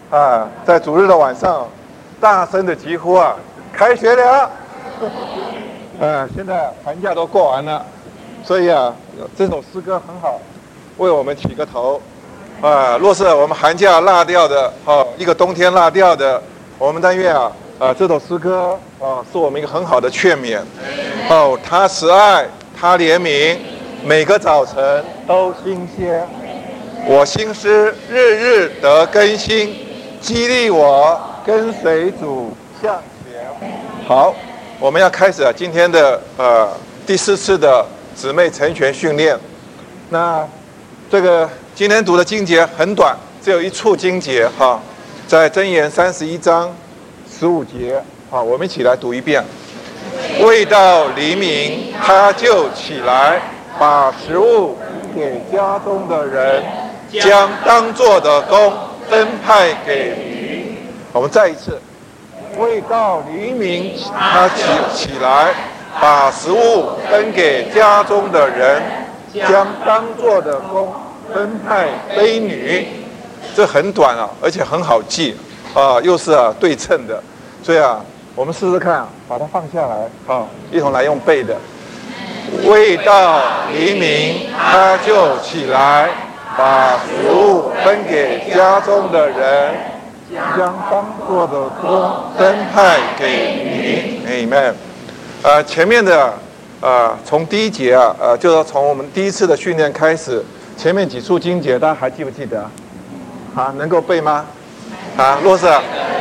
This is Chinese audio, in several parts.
在主日的晚上，大声的疾呼开学了！现在寒假都过完了，所以这首诗歌很好，为我们起个头。若是我们寒假落掉的，一个冬天落掉的，我们但愿这首诗歌是我们一个很好的劝勉。他慈爱，他怜悯，每个早晨都新鲜。我心思日日得更新，激励我跟随主向前。好，我们要开始今天的第4次的姊妹成全训练。那这个今天读的经节很短，只有一处经节在箴言31章15节我们一起来读一遍。未到黎明，他就起来，把食物给家中的人，将当做的工分派给驴。我们再一次，未到黎明，他起来，把食物分给家中的人，将当做的工分派给女。这很短而且很好记又是对称的，所以我们试试看把它放下来一同来用背的。未到黎明，他就起来，把食物分给家中的人，将当做的工分派给你。Amen。前面的从第一节就是从我们第一次的训练开始，前面几处经节大家还记不记得？能够背吗？若是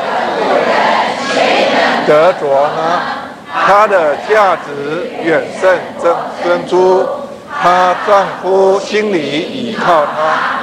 得着呢，她的价值远胜珍珠，她丈夫心里倚靠她。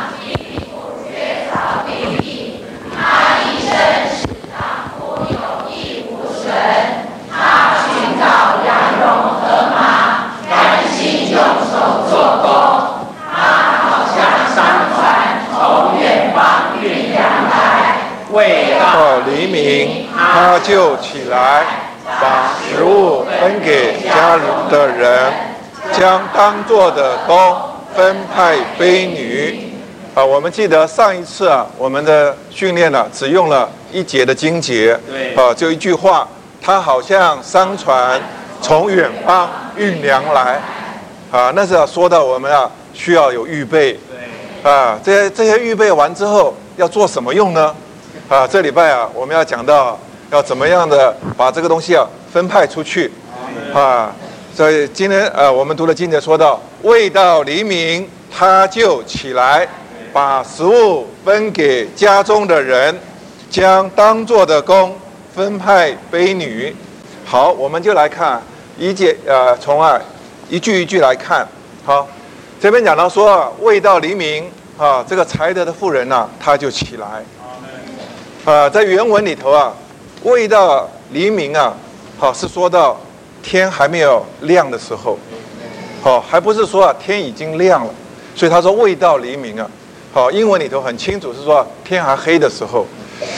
她一生使她富有益无损，她寻找羊绒和马，甘心用手做工。她好像商船从远方运粮来。未到黎明，他就起来，把食物分给家的人，将当做的工分派给女。我们记得上一次我们的训练只用了1节的经节，就一句话，他好像商船从远方运粮来。那是说到我们需要有预备。这些预备完之后要做什么用呢？这礼拜我们要讲到要怎么样的把这个东西分派出去所以今天我们读的经节说到，未到黎明，他就起来，把食物分给家中的人，将当做的工分派给女。好，我们就来看从一句一句来看。好，这边讲到说未到黎明这个才德的妇人她就起来。在原文里头未到黎明是说到天还没有亮的时候，还不是说天已经亮了，所以他说未到黎明英文里头很清楚是说天还黑的时候。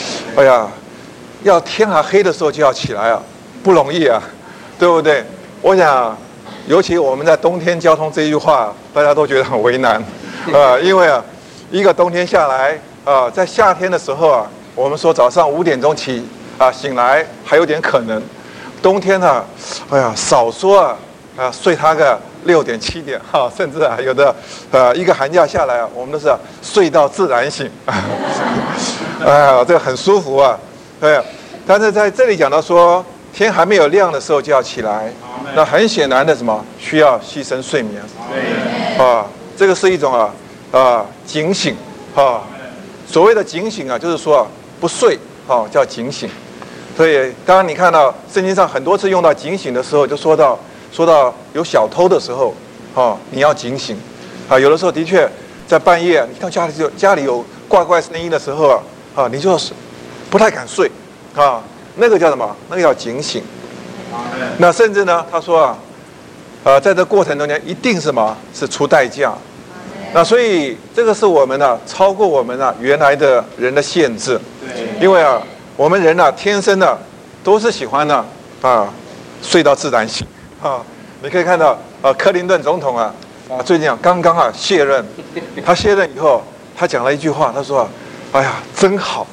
要天还黑的时候就要起来不容易对不对？我想尤其我们在冬天交通这一句话大家都觉得很为难因为一个冬天下来在夏天的时候我们说早上5点钟起醒来还有点可能，冬天少说睡他个6点7点甚至有的一个寒假下来我们都是睡到自然醒这个很舒服对。但是在这里讲到说天还没有亮的时候就要起来，那很显然的什么需要牺牲睡眠这个是一种警醒所谓的警醒就是说不睡叫警醒。所以当然你看到圣经上很多次用到警醒的时候，就说到有小偷的时候你要警醒有的时候的确在半夜你看家里有怪声音的时候你就是不太敢睡那个叫什么？那个叫警醒。那甚至呢他说在这过程中间一定什么是出代价。那所以这个是我们超过我们原来的人的限制。因为我们人天生都是喜欢睡到自然醒你可以看到克林顿总统最近刚刚卸任，他卸任以后他讲了一句话，他说哎呀真好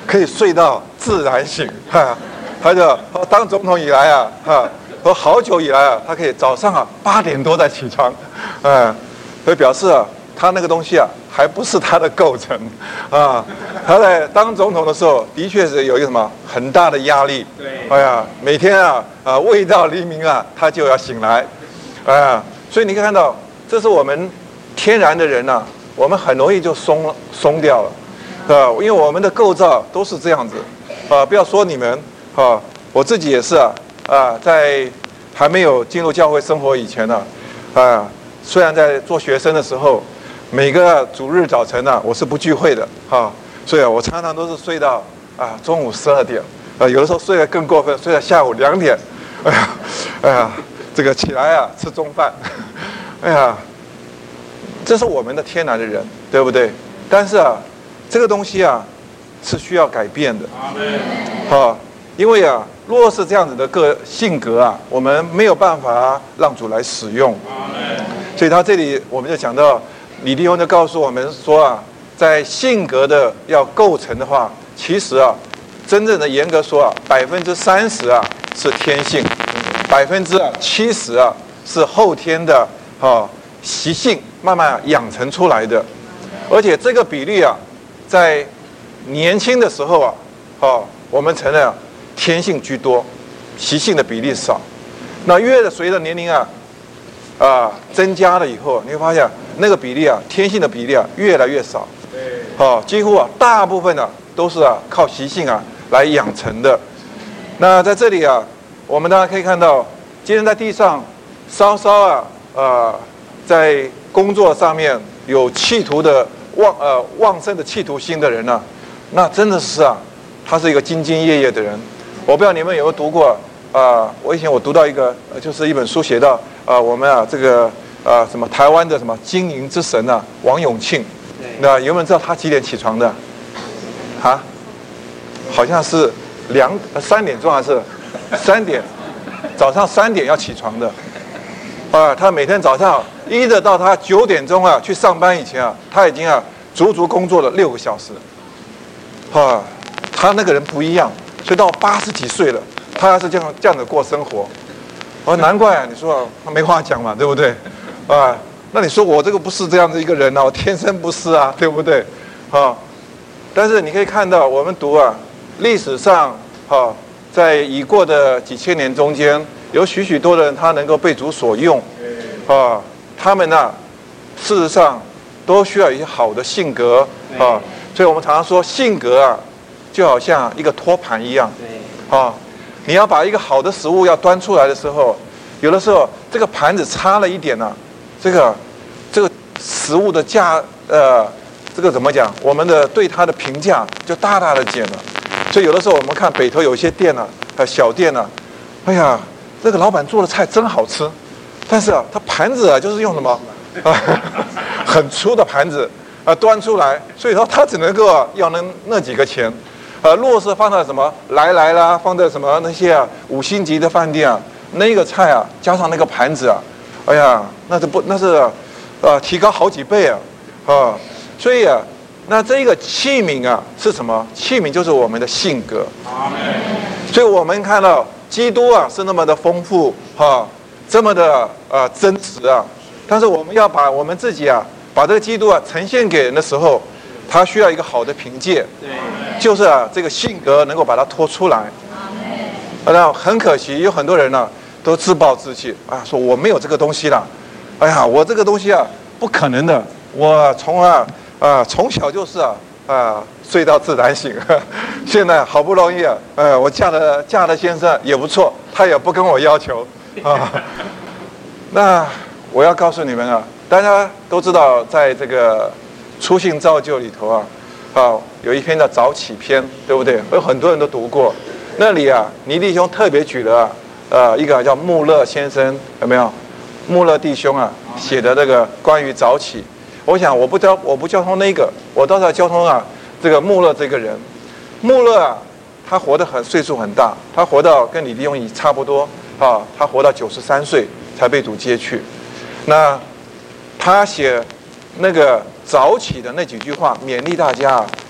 可以睡到自然醒，他就当总统以来啊，和好久以来啊，他可以早上8点多再起床，所以表示他那个东西还不是他的构成啊。他在当总统的时候，的确是有一个什么很大的压力。对，每天未到黎明他就要醒来，所以你可以看到，这是我们天然的人我们很容易就松掉了，因为我们的构造都是这样子，不要说你们，我自己也是在还没有进入教会生活以前虽然在做学生的时候，每个主日早晨我是不聚会的所以我常常都是睡到中午12点，有的时候睡得更过分，睡到下午2点，这个起来吃中饭，这是我们的天然的人，对不对？但是这个东西是需要改变的，因为若是这样子的性格我们没有办法让主来使用，所以他这里我们就讲到，李弟兄就告诉我们说在性格的要构成的话，其实真正的严格说30%是天性，70%是后天的习性慢慢养成出来的，而且这个比例在年轻的时候我们承认天性居多，习性的比例少。那随着年龄增加了以后，你会发现那个比例天性的比例越来越少，几乎大部分都是靠习性来养成的。那在这里我们大家可以看到，今天在地上稍稍在工作上面有企图的旺盛的企图心的人那真的是他是一个兢兢业业的人。我不知道你们有没有读过我以前读到一个就是一本书写到我们这个什么台湾的什么经营之神王永庆，那有没有人知道他几点起床的？好像是3点钟还是3点，早上3点要起床的。他每天早上一直到他9点钟去上班以前他已经足足工作了6个小时。他那个人不一样，所以到80几岁了，他还是这样的过生活。难怪你说他没话讲嘛，对不对？那你说我这个不是这样的一个人我天生不是对不对？但是你可以看到，我们读历史上在已过的几千年中间，有许许多人他能够被主所用，他们事实上都需要一些好的性格所以我们常常说性格就好像一个托盘一样，你要把一个好的食物要端出来的时候，有的时候这个盘子差了一点这个食物的这个怎么讲？我们的对它的评价就大大的减了。所以有的时候我们看北投有一些店小店哎呀，这个老板做的菜真好吃，但是他盘子就是用什么很粗的盘子端出来，所以说他只能够要那几个钱。若是放在什么来啦，放在什么那些5星级的饭店那个菜加上那个盘子哎呀，那是提高好几倍所以那这个器皿是什么？器皿就是我们的性格。所以我们看到基督是那么的丰富这么的真实但是我们要把我们自己把这个基督呈现给人的时候，他需要一个好的凭借，就是这个性格能够把它拖出来。那很可惜，有很多人都自暴自弃说我没有这个东西了，哎呀，我这个东西不可能的，我从小就是睡到自然醒，现在好不容易我嫁的先生也不错，他也不跟我要求那我要告诉你们大家都知道，在这个初信造就里头有一篇叫早起篇，对不对？有很多人都读过。那里倪弟兄特别举了一个叫穆勒先生，有没有？穆勒弟兄写的这个关于早起。我想我不交通那个，我倒是要交通这个穆勒这个人。穆勒他活得岁数很大，他活到跟李弟兄差不多他活到93岁才被主接去。那他写那个早起的那几句话，勉励大家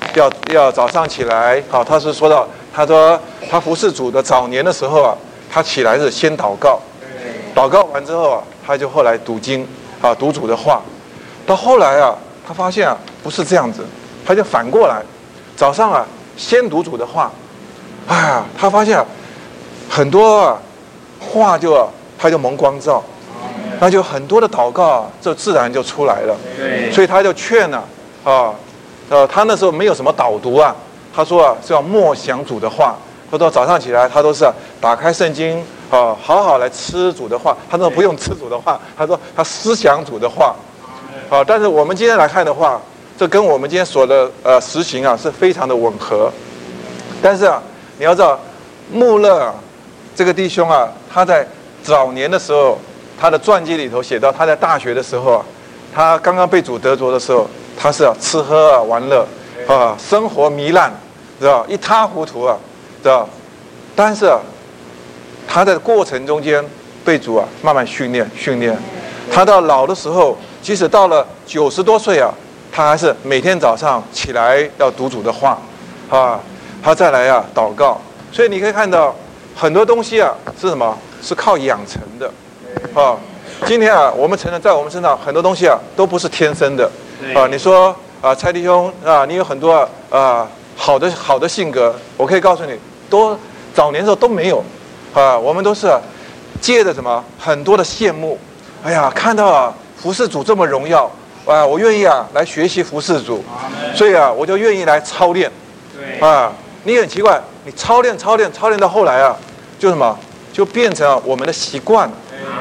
要早上起来，好，他是说到，他说他服侍主的早年的时候啊，他起来是先祷告，祷告完之后啊，他就后来读经，啊，读主的话。到后来啊，他发现啊不是这样子，他就反过来，早上啊先读主的话，他发现啊很多话他就蒙光照，那就很多的祷告啊，就自然就出来了。所以他就劝了他那时候没有什么导读啊，他说啊是要默想主的话。他说早上起来他都是打开圣经好好来吃主的话。他说不用吃主的话，他说他思想主的话。但是我们今天来看的话，这跟我们今天所的实行啊是非常的吻合。但是啊，你要知道，穆勒这个弟兄啊，他在早年的时候，他的传记里头写到，他在大学的时候啊，他刚刚被主得着的时候，他是吃喝玩乐生活糜烂，知道一塌糊涂啊，知道。但是他在过程中间被主慢慢训练，他到老的时候，即使到了90多岁啊，他还是每天早上起来要读主的话他再来祷告。所以你可以看到很多东西是什么？是靠养成的今天我们承认在我们身上很多东西都不是天生的你说蔡弟兄你有很多好的性格，我可以告诉你，早年的时候都没有我们都是借着什么很多的羡慕，哎呀，看到服侍主这么荣耀我愿意来学习服侍主，所以我就愿意来操练你很奇怪，你操练到后来就什么，就变成我们的习惯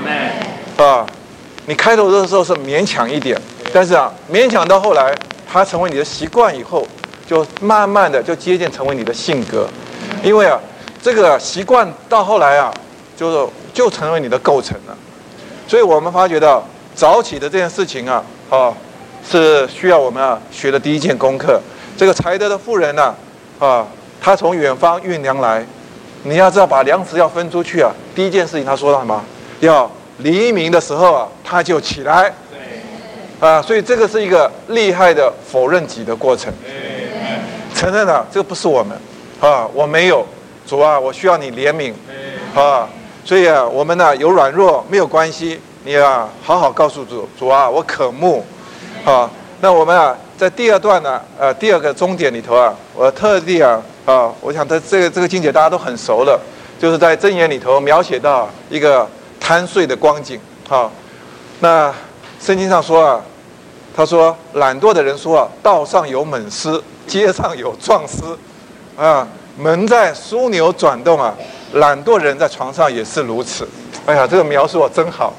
你开头的时候是勉强一点，但是勉强到后来，它成为你的习惯以后，就慢慢的就接近成为你的性格，因为这个习惯到后来就成为你的构成了。所以我们发觉到早起的这件事情是需要我们学的第一件功课。这个才德的妇人他从远方运粮来，你要知道把粮食要分出去第一件事情他说到什么？要黎明的时候他就起来。所以这个是一个厉害的否认己的过程，承认这个不是我们我没有，主我需要你怜悯所以我们有软弱没有关系，你好好告诉主我渴慕那我们在第二段第二个终点里头我特地我想这个经节大家都很熟了，就是在箴言里头描写到一个贪睡的光景那圣经上说他说懒惰的人说道上有猛狮，街上有壮狮门在枢纽转动懒惰人在床上也是如此。哎呀，这个描述真好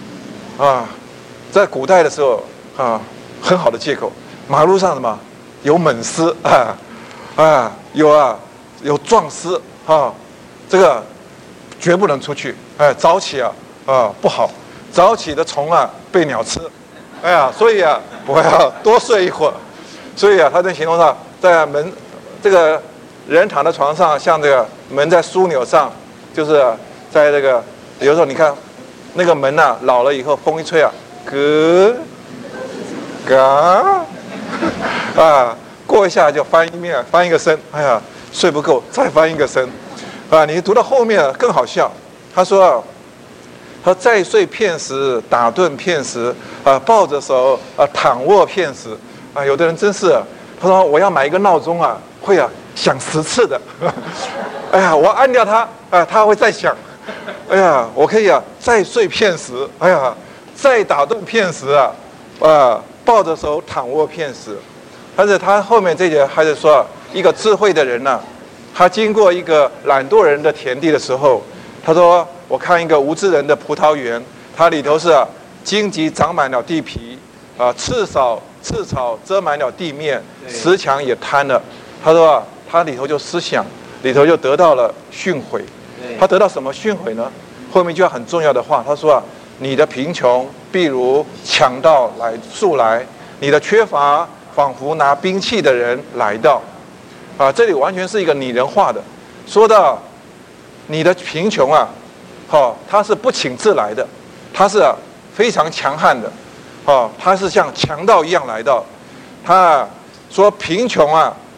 在古代的时候很好的借口，马路上什么有猛狮有壮狮这个绝不能出去早起不好，早起的虫被鸟吃所以我要多睡一会儿。所以他在形容上在门这个人躺在床上，像这个门在枢纽上，就是在这个有时候你看那个门老了以后风一吹咯嘎过一下就翻一面翻一个身，哎呀睡不够再翻一个身你读到后面更好笑，他说他再睡片时打盹片时抱着手躺卧片时有的人真是他说我要买一个闹钟会响10次的哎呀我按掉它它会再响，哎呀我可以再睡片时，哎呀再打盹片时抱着手躺卧片时。但是他后面这节还是说一个智慧的人他经过一个懒惰人的田地的时候，他说我看一个无知人的葡萄园，它里头是荆棘长满了地皮刺草遮满了地面，石墙也坍了。他说他里头就思想，里头就得到了训诲。他得到什么训诲呢？后面就要很重要的话，他说你的贫穷必如强盗速来，你的缺乏仿佛拿兵器的人来到这里完全是一个拟人化的，说到你的贫穷他是不请自来的，他是非常强悍的他是像强盗一样来到。他说贫穷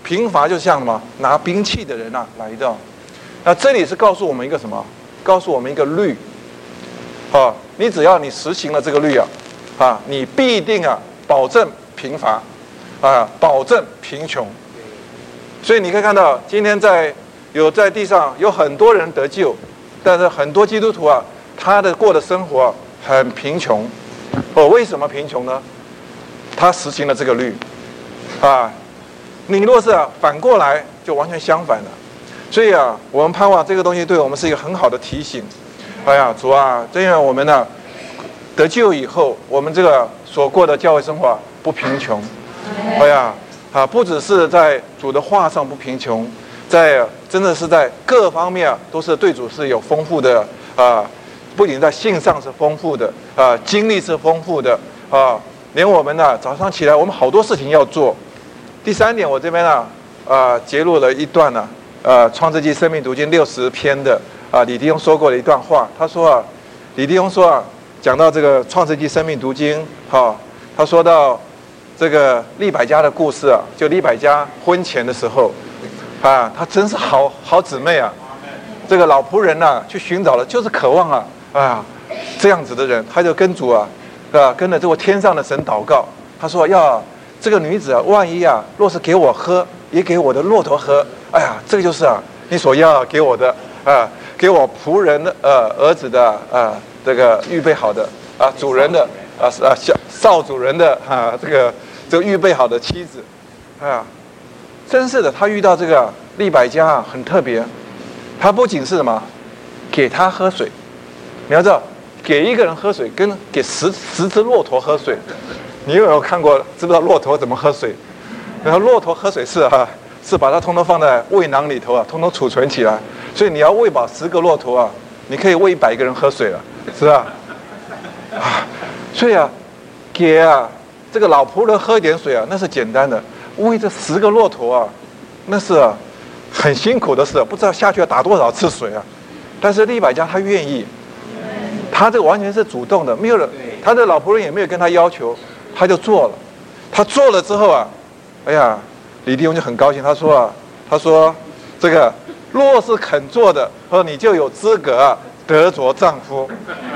贫乏就像什么拿兵器的人来到。那这里是告诉我们一个什么？告诉我们一个律。你只要你实行了这个律你必定保证贫乏保证贫穷。所以你可以看到，今天在地上有很多人得救，但是很多基督徒他过的生活很贫穷。为什么贫穷呢？他实行了这个律你若是反过来，就完全相反了。所以我们盼望这个东西对我们是一个很好的提醒。主这样我们得救以后，我们这个所过的教会生活不贫穷。不只是在主的话上不贫穷，真的是在各方面都是对主是有丰富的不仅在信上是丰富的经历是丰富的连我们早上起来我们好多事情要做。第三点，我这边揭露了一段创世纪生命读经60篇的李弟兄说过的一段话。他说李弟兄说讲到这个创世纪生命读经他说到这个利百加的故事就利百加婚前的时候他真是好姊妹这个老仆人去寻找了，就是渴望这样子的人，他就跟主跟着这位天上的神祷告。他说要这个女子万一若是给我喝，也给我的骆驼喝，这个就是你所要给我的给我仆人的儿子的这个预备好的主人的少主人的这个预备好的妻子真是的，他遇到这个利百加很特别。他不仅是什么给他喝水，你要知道给一个人喝水跟给十只骆驼喝水，你有没有看过？知不知道骆驼怎么喝水？然后骆驼喝水是把它通通放在胃囊里头通通储存起来。所以你要喂饱10个骆驼你可以喂100个人喝水了，是吧？所以给这个老仆人喝一点水那是简单的，喂这10个骆驼那是很辛苦的事，不知道下去要打多少次水但是利百加他愿意，他这个完全是主动的，没有人，他的老仆人也没有跟他要求，他就做了。他做了之后李弟兄就很高兴，他说这个若是肯做的，你就有资格得着丈夫。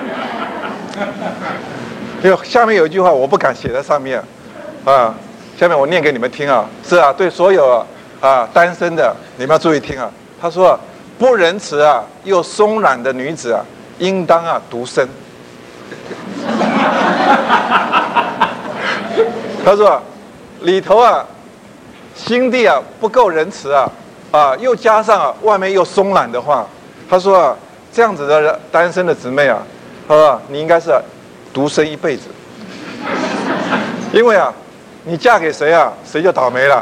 因为下面有一句话我不敢写在上面下面我念给你们听是对所有单身的你们要注意听他说不仁慈又松软的女子应当独身。他说里头心地不够仁慈又加上外面又松软的话，他说这样子的单身的姊妹他说你应该是独身一辈子。因为你嫁给谁谁就倒霉了。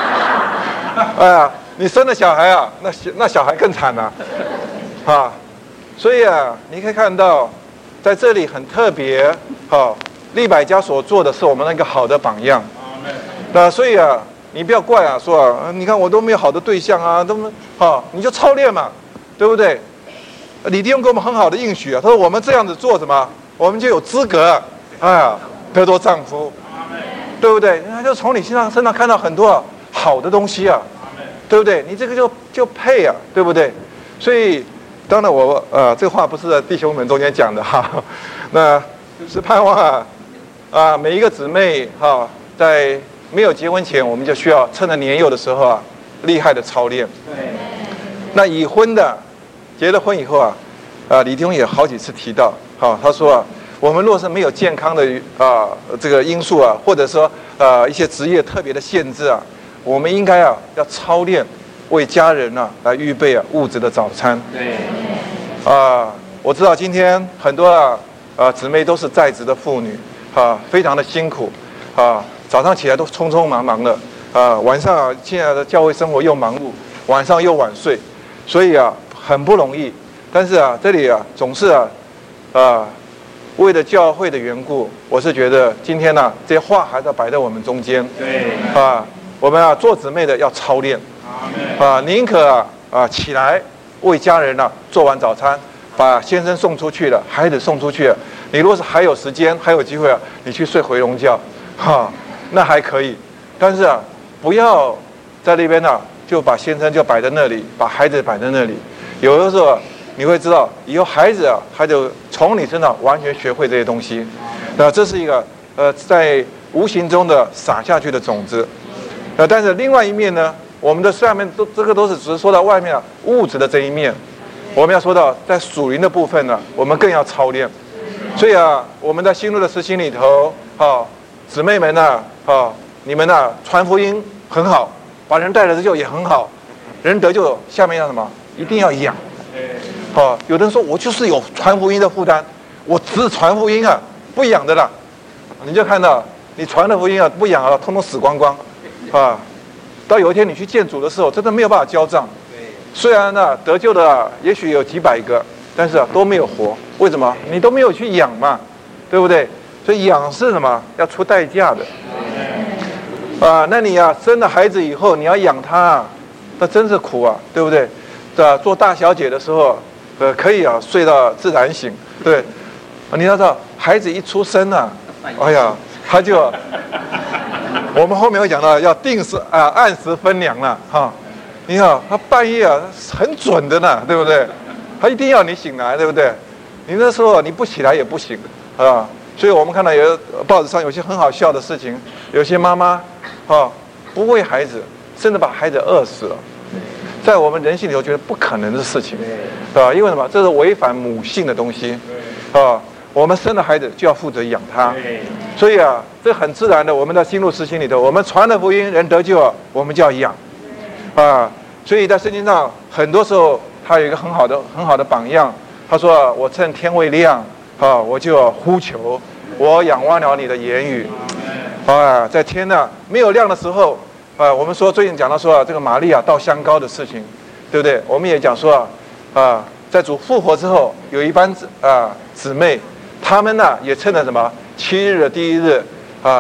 你生了小孩那小孩更惨了所以你可以看到在这里很特别利百加所做的是我们那个好的榜样。所以你不要怪说你看我都没有好的对象都你就操练嘛，对不对？李弟兄给我们很好的应许他说我们这样子做什么，我们就有资格得着丈夫，对不对？他就从你身上看到很多好的东西对不对？你这个就配对不对？所以当然我这个话不是在弟兄们中间讲的那是盼望每一个姊妹在没有结婚前，我们就需要趁着年幼的时候厉害的操练。那已婚的结了婚以后李弟兄也好几次提到他说我们若是没有健康的这个因素或者说一些职业特别的限制我们应该要操练为家人来预备物质的早餐。对。我知道今天很多姊妹都是在职的妇女非常的辛苦早上起来都匆匆忙忙的晚上现在的教会生活又忙碌，晚上又晚睡，所以很不容易。但是这里总是为了教会的缘故，我是觉得今天这些话还是要摆在我们中间。对。我们做姊妹的要操练。宁可起来为家人做完早餐，把先生送出去了，孩子送出去了。你如果是还有时间还有机会你去睡回笼觉那还可以。但是不要在那边呢，就把先生就摆在那里，把孩子摆在那里。有的时候你会知道，以后孩子啊，他就从你身上完全学会这些东西。那这是一个在无形中的撒下去的种子。但是另外一面呢，我们的下面这个都是只是说到外面物质的这一面。我们要说到在属灵的部分呢，我们更要操练。所以啊，我们在新路的实行里头，姊妹们呢，你们呢传福音很好，把人带来得救也很好，人得救下面要什么？一定要养。有的人说我就是有传福音的负担，我只传福音啊，不养的啦。你就看到你传的福音啊，不养啊，通通死光光，到有一天你去见主的时候，真的没有办法交账。虽然呢得救的也许有几百个，但是都没有活。为什么？你都没有去养嘛，对不对？所以养是什么？要出代价的。那你生了孩子以后，你要养他，那真是苦啊，对不对？做大小姐的时候，可以睡到自然醒，对。你要知道，孩子一出生啊，哎呀，他就，我们后面会讲到要定时按时分粮了哈。你看他半夜很准的呢，对不对？他一定要你醒来，对不对？你那时候你不起来也不行啊。所以我们看到报纸上有些很好笑的事情，有些妈妈不喂孩子，甚至把孩子饿死了。在我们人性里头觉得不可能的事情，因为什么？这是违反母性的东西，我们生了孩子就要负责养他，所以这很自然的，我们在心路实行里头，我们传的福音人得救，我们就要养，所以在圣经上很多时候他有一个很好的榜样，他说我趁天未亮，我就呼求，我仰望了你的言语，在天没有亮的时候。我们说最近讲到说这个玛利亚倒香膏的事情，对不对？我们也讲说在主复活之后，有一班姊妹，他们呢也趁着什么7日的第1日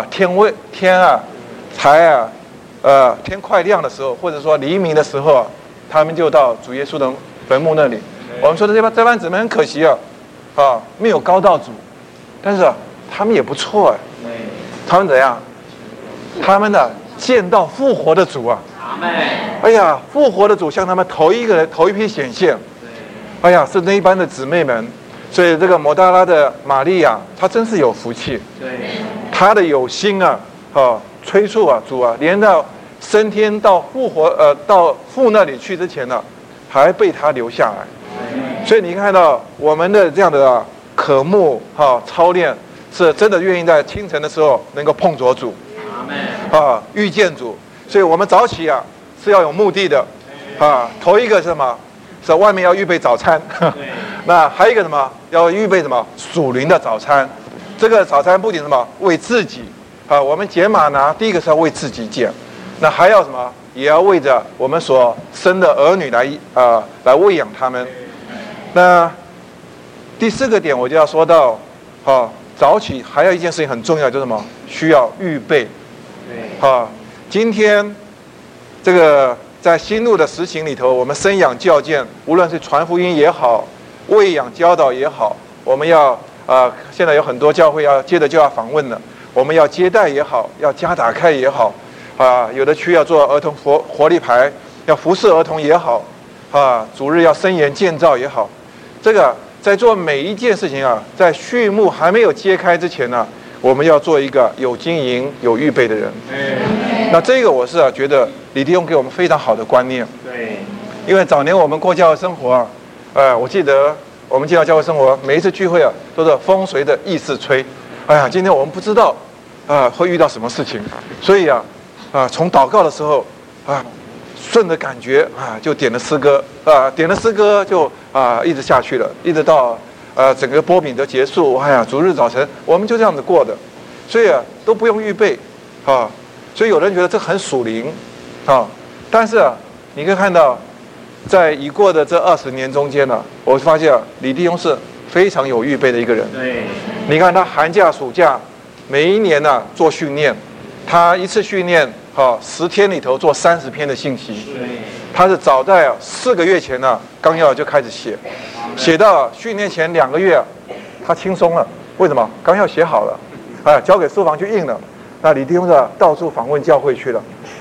天快亮的时候，或者说黎明的时候，他们就到主耶稣的坟墓那里。我们说的这班姊妹很可惜没有高到主，但是他们也不错他们怎样？他们呢？见到复活的主哎呀，复活的主向他们头一批显现，哎呀，是那一班的姊妹们，所以这个抹大拉的玛利亚，她真是有福气，她的有心催促主连到升天到复活到父那里去之前呢，还被他留下来，所以你看到我们的这样的渴慕操练，是真的愿意在清晨的时候能够碰着主。遇见主，所以我们早起是要有目的的头一个是什么？是外面要预备早餐，那还有一个什么？要预备什么？属灵的早餐。这个早餐不仅什么为自己我们减码呢，第一个是要为自己减，那还要什么？也要为着我们所生的儿女来喂养他们。那第4个点我就要说到早起还有一件事情很重要，就是什么？需要预备。今天这个在新路的实行里头，我们生养教建，无论是传福音也好，喂养教导也好，我们要现在有很多教会接着就要访问了，我们要接待也好，要家打开也好，有的区要做儿童活力牌，要服侍儿童也好，主日要生研建造也好，这个在做每一件事情在序幕还没有揭开之前呢，我们要做一个有经营、有预备的人。那这个我是觉得李弟兄给我们非常好的观念。对。因为早年我们过教会生活我记得我们进到教会生活，每一次聚会都是风随着意识吹。哎呀，今天我们不知道会遇到什么事情，所以从祷告的时候顺着感觉就点了诗歌点了诗歌就一直下去了，一直到整个播饼的结束，哎呀，主日早晨我们就这样子过的，所以都不用预备所以有人觉得这很属灵但是你可以看到，在已过的这20年中间呢，我发现李弟兄是非常有预备的一个人。对，你看他寒假、暑假每一年做训练，他一次训练10天里头做30篇的信息，他是早在4个月前纲要就开始写，写到训练前2个月他轻松了。为什么？纲要写好了交给书房去印了。那李弟兄到处访问教会去了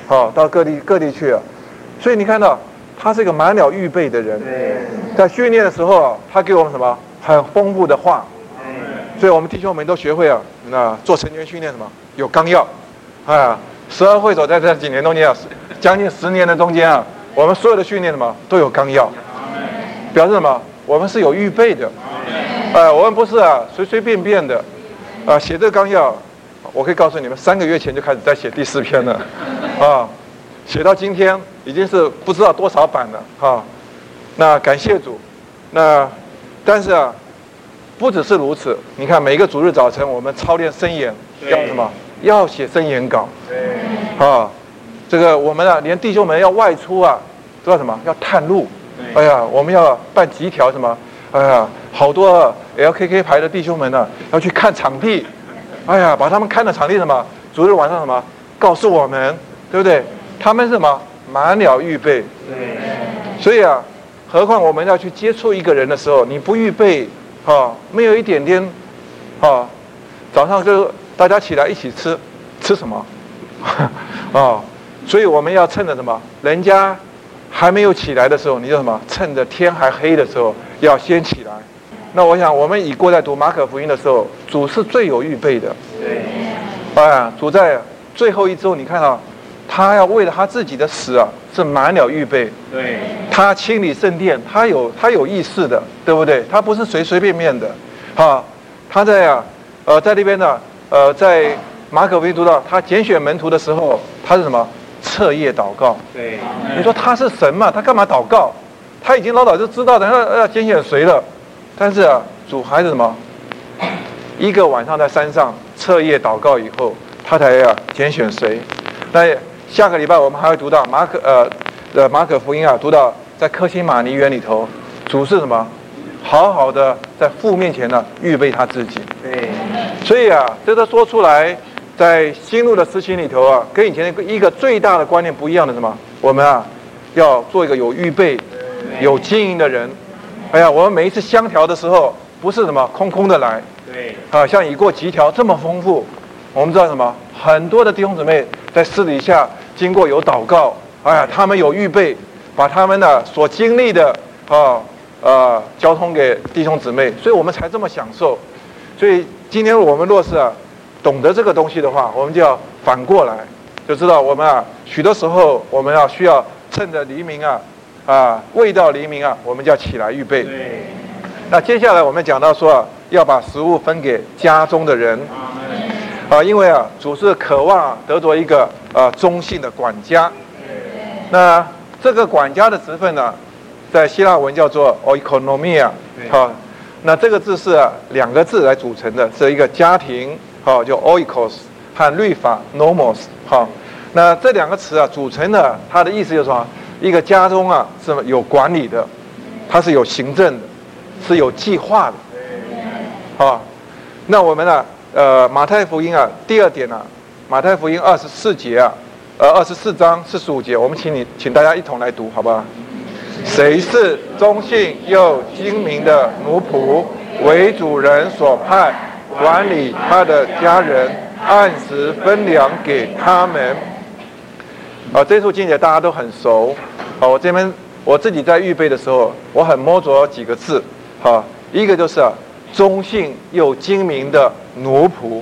到各地去啊。所以你看到他是一个满了预备的人，在训练的时候他给我们什么很丰富的话，所以我们弟兄们都学会那做成员训练什么有纲要12会所在这几年中间将近10年的中间我们所有的训练什么都有纲要，表示什么？我们是有预备的，我们不是随随便便的写这个纲要。我可以告诉你们，3个月前就开始在写第4篇了写到今天已经是不知道多少版了那感谢主，但是不只是如此，你看每一个主日早晨我们操练申言要什么？要写申言稿，这个我们连弟兄们要外出都要什么？要探路，我们要办集条什么？好多LKK 牌的弟兄们要去看场地，把他们看的场地什么？主日晚上什么？告诉我们，对不对？他们是什么？满了预备，所以何况我们要去接触一个人的时候，你不预备没有一点点早上就大家起来一起吃什么所以我们要趁着什么？人家还没有起来的时候，你就什么？趁着天还黑的时候要先起来。那我想我们以过在读马可福音的时候，主是最有预备的，主在最后一周，你看他要为了他自己的死是满了预备。他清理圣殿，他有意识的，对不对？他不是随随便便的，他在在那边在马可福音读到他拣选门徒的时候，他是什么？彻夜祷告。你说他是神嘛？他干嘛祷告？他已经老早就知道的要拣选谁了，但是主还是什么？一个晚上在山上彻夜祷告以后，他才拣选谁？那下个礼拜我们还会读到马可福音读到在客西马尼园里头，主是什么？好好的在父面前预备他自己。所以这都说出来，在新路的实行里头跟以前一个最大的观念不一样的什么？我们要做一个有预备、有经营的人。我们每一次相调的时候，不是什么空空的来。像已过集条这么丰富，我们知道什么？很多的弟兄姊妹在私底下经过有祷告，他们有预备，把他们所经历的交通给弟兄姊妹，所以我们才这么享受。所以今天我们若是懂得这个东西的话，我们就要反过来，就知道我们许多时候我们需要趁着黎明未到黎明我们就要起来预备。那接下来我们讲到说要把食物分给家中的人。因为主是渴望得着一个忠信的管家。那这个管家的职分在希腊文叫做 oikonomia。那这个字是2个字来组成的，是一个家庭叫 oikos 和律法 nomos。那这2个词组成的，它的意思就是说，一个家中是有管理的，它是有行政的，是有计划的。那我们马太福音第2点马太福音24节24章45节，我们请大家一同来读，好不好？谁是忠信又精明的奴仆，为主人所派，管理他的家人，按时分粮给他们。这处经节大家都很熟。我这边我自己在预备的时候，我很摸着几个字。一个就是忠信又精明的奴仆。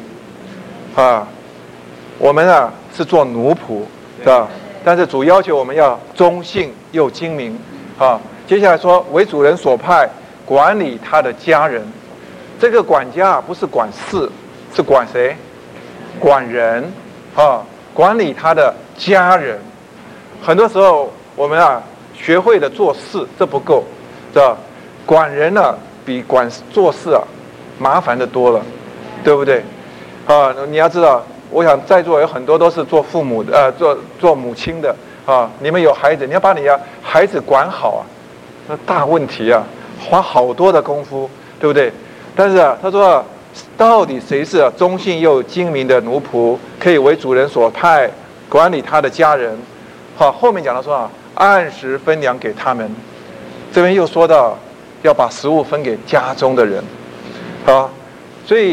我们是做奴仆的，但是主要求我们要忠信又精明。接下来说为主人所派，管理他的家人。这个管家不是管事，是管谁？管人。管理他的家人。很多时候我们学会了做事，这不够，知道？管人比管做事麻烦的多了，对不对？你要知道，我想在座有很多都是做父母的，做母亲的你们有孩子，你要把你的孩子管好那大问题花好多的功夫，对不对？但是他说，到底谁是忠信又精明的奴仆，可以为主人所派，管理他的家人？后面讲到说按时分粮给他们。这边又说到要把食物分给家中的人。所以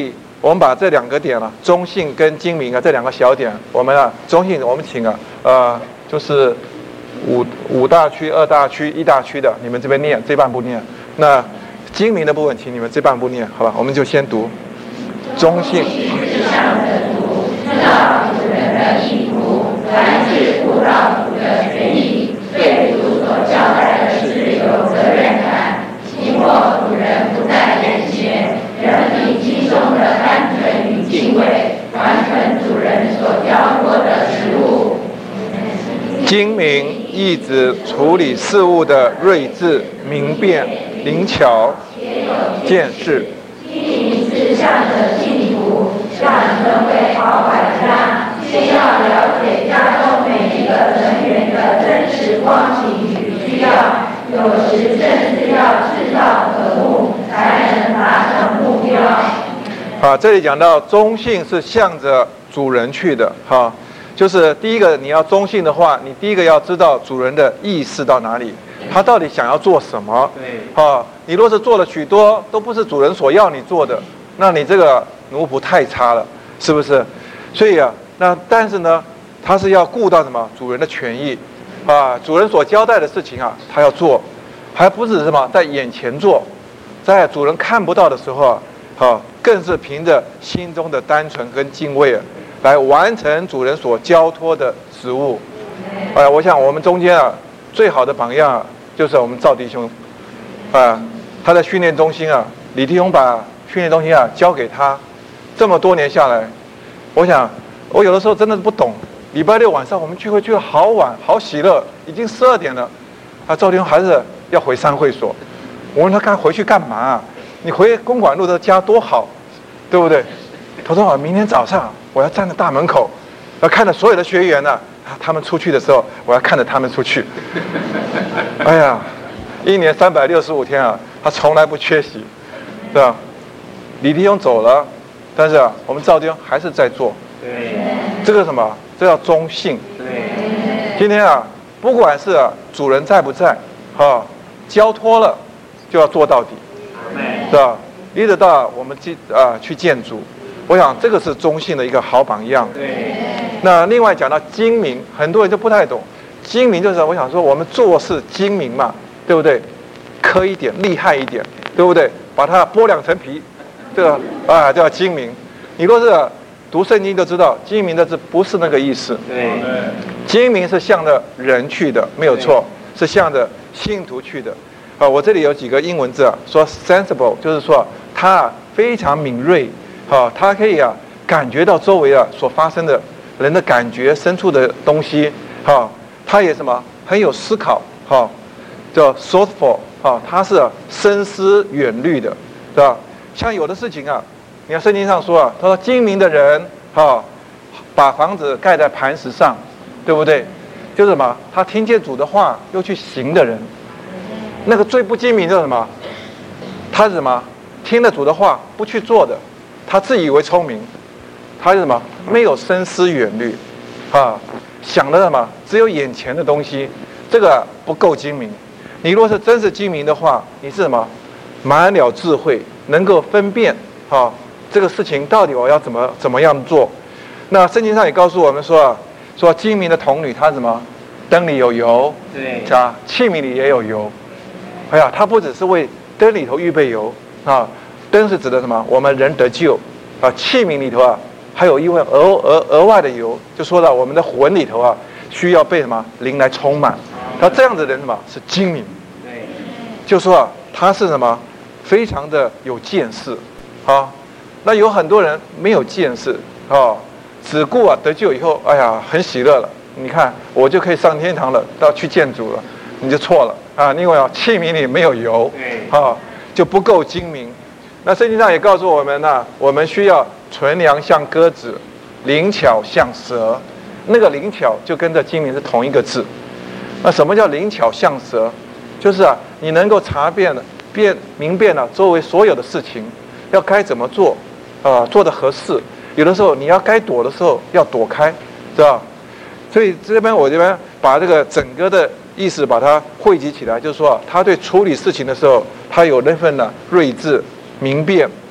我们把这两个点中性跟精明这两个小点，我们中性我们请就是五大区、2大区、1大区的，你们这边念这半部念。那精明的部分，请你们这半部念，好吧？我们就先读中性。 知道主人的意图，凡事顾到主的权益，对主所交代的事有责任感。即或主人不在眼前，仍以心中的单纯与敬畏，完成主人所交托的职务。 精明意指处理事物的睿智、明辨、灵巧、见识。 精明是向着信徒，想成为好管家，先要了解家中每一个成员的真实光景与需要，有时甚至要制造可恶，才能达成目标。 这里讲到忠信是向着主人去的，就是第一个你要忠信的话，你第一个要知道主人的意识到哪里，他到底想要做什么。你若是做了许多都不是主人所要你做的，那你这个奴仆太差了，是不是？所以但是呢，他是要顾到什么？主人的权益，主人所交代的事情他要做，还不是什么在眼前做，在主人看不到的时候更是凭着心中的单纯跟敬畏来完成主人所交托的职务。我想我们中间最好的榜样就是我们赵弟兄，他在训练中心李弟兄把训练中心交给他，这么多年下来，我想我有的时候真的不懂，礼拜6晚上我们聚会聚得好晚，好喜乐，已经12点了，赵弟兄还是要回三会所。我问他回去干嘛？你回公馆路的家多好，对不对？他说明天早上我要站在大门口，要看着所有的学员他们出去的时候，我要看着他们出去。哎呀，一年365天他从来不缺席，对吧？李弟兄走了，但是我们赵弟兄还是在做。 对， 这个什么？这叫忠信。 对， 今天不管是主人在不在，交托了就要做到底，是吧？一直到我们去见主，我想这个是忠信的一个好榜样。 对。 那另外讲到精明，很多人就不太懂，精明就是我想说我们做事精明嘛，对不对？刻一点，厉害一点，对不对？把它剥2层皮，这个叫精明。你若是读圣经就知道，精明的字不是那个意思。 对， 精明是向着人去的，没有错，是向着信徒去的。我这里有几个英文字说 sensible， 就是说他非常敏锐，他可以感觉到周围所发生的人的感觉深处的东西，他也什么很有思考，叫 thoughtful，他是深思远虑的，对吧？像有的事情你看圣经上说他说精明的人把房子盖在磐石上，对不对？就是什么？他听见主的话又去行的人。那个最不精明就是什么？他是什么？听了主的话不去做的，他自以为聪明，他是什么？没有深思远虑，想的什么？只有眼前的东西，这个不够精明。你若是真是精明的话，你是什么？满了智慧，能够分辨这个事情到底我要怎么样做。那圣经上也告诉我们说精明的童女她什么？灯里有油， 对， 器皿里也有油。它不只是为灯里头预备油灯是指的什么？我们人得救器皿里头还有一位额外的油，就说到我们的魂里头需要被什么灵来充满。他这样子的人什么是精明？ 对， 就说他是什么非常的有见识那有很多人没有见识只顾得救以后，哎呀很喜乐了，你看我就可以上天堂了，到去见主了，你就错了因为器皿里没有油，就不够精明。那圣经上也告诉我们我们需要纯良像鸽子，灵巧像蛇。那个灵巧就跟这精明是同一个字。那什么叫灵巧像蛇？就是你能够查遍明辨了周围所有的事情，要该怎么做做得合适。有的时候你要该躲的时候要躲开，是吧？所以我这边把这个整个的意思把它汇集起来，就是说他对处理事情的时候，他有那份睿智、明辨、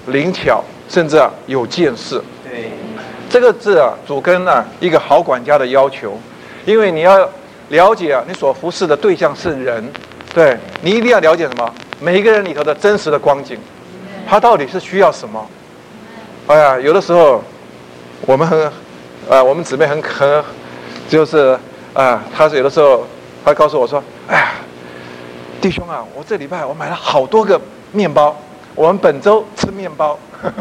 灵巧，甚至有见识。 对， 这个字主跟一个好管家的要求，因为你要了解你所服侍的对象是人，对你一定要了解什么？每一个人里头的真实的光景，他到底是需要什么？哎呀，有的时候我们姊妹很就是他是有的时候他告诉我说，哎呀，弟兄啊，我这礼拜我买了好多个面包，我们本周吃面包，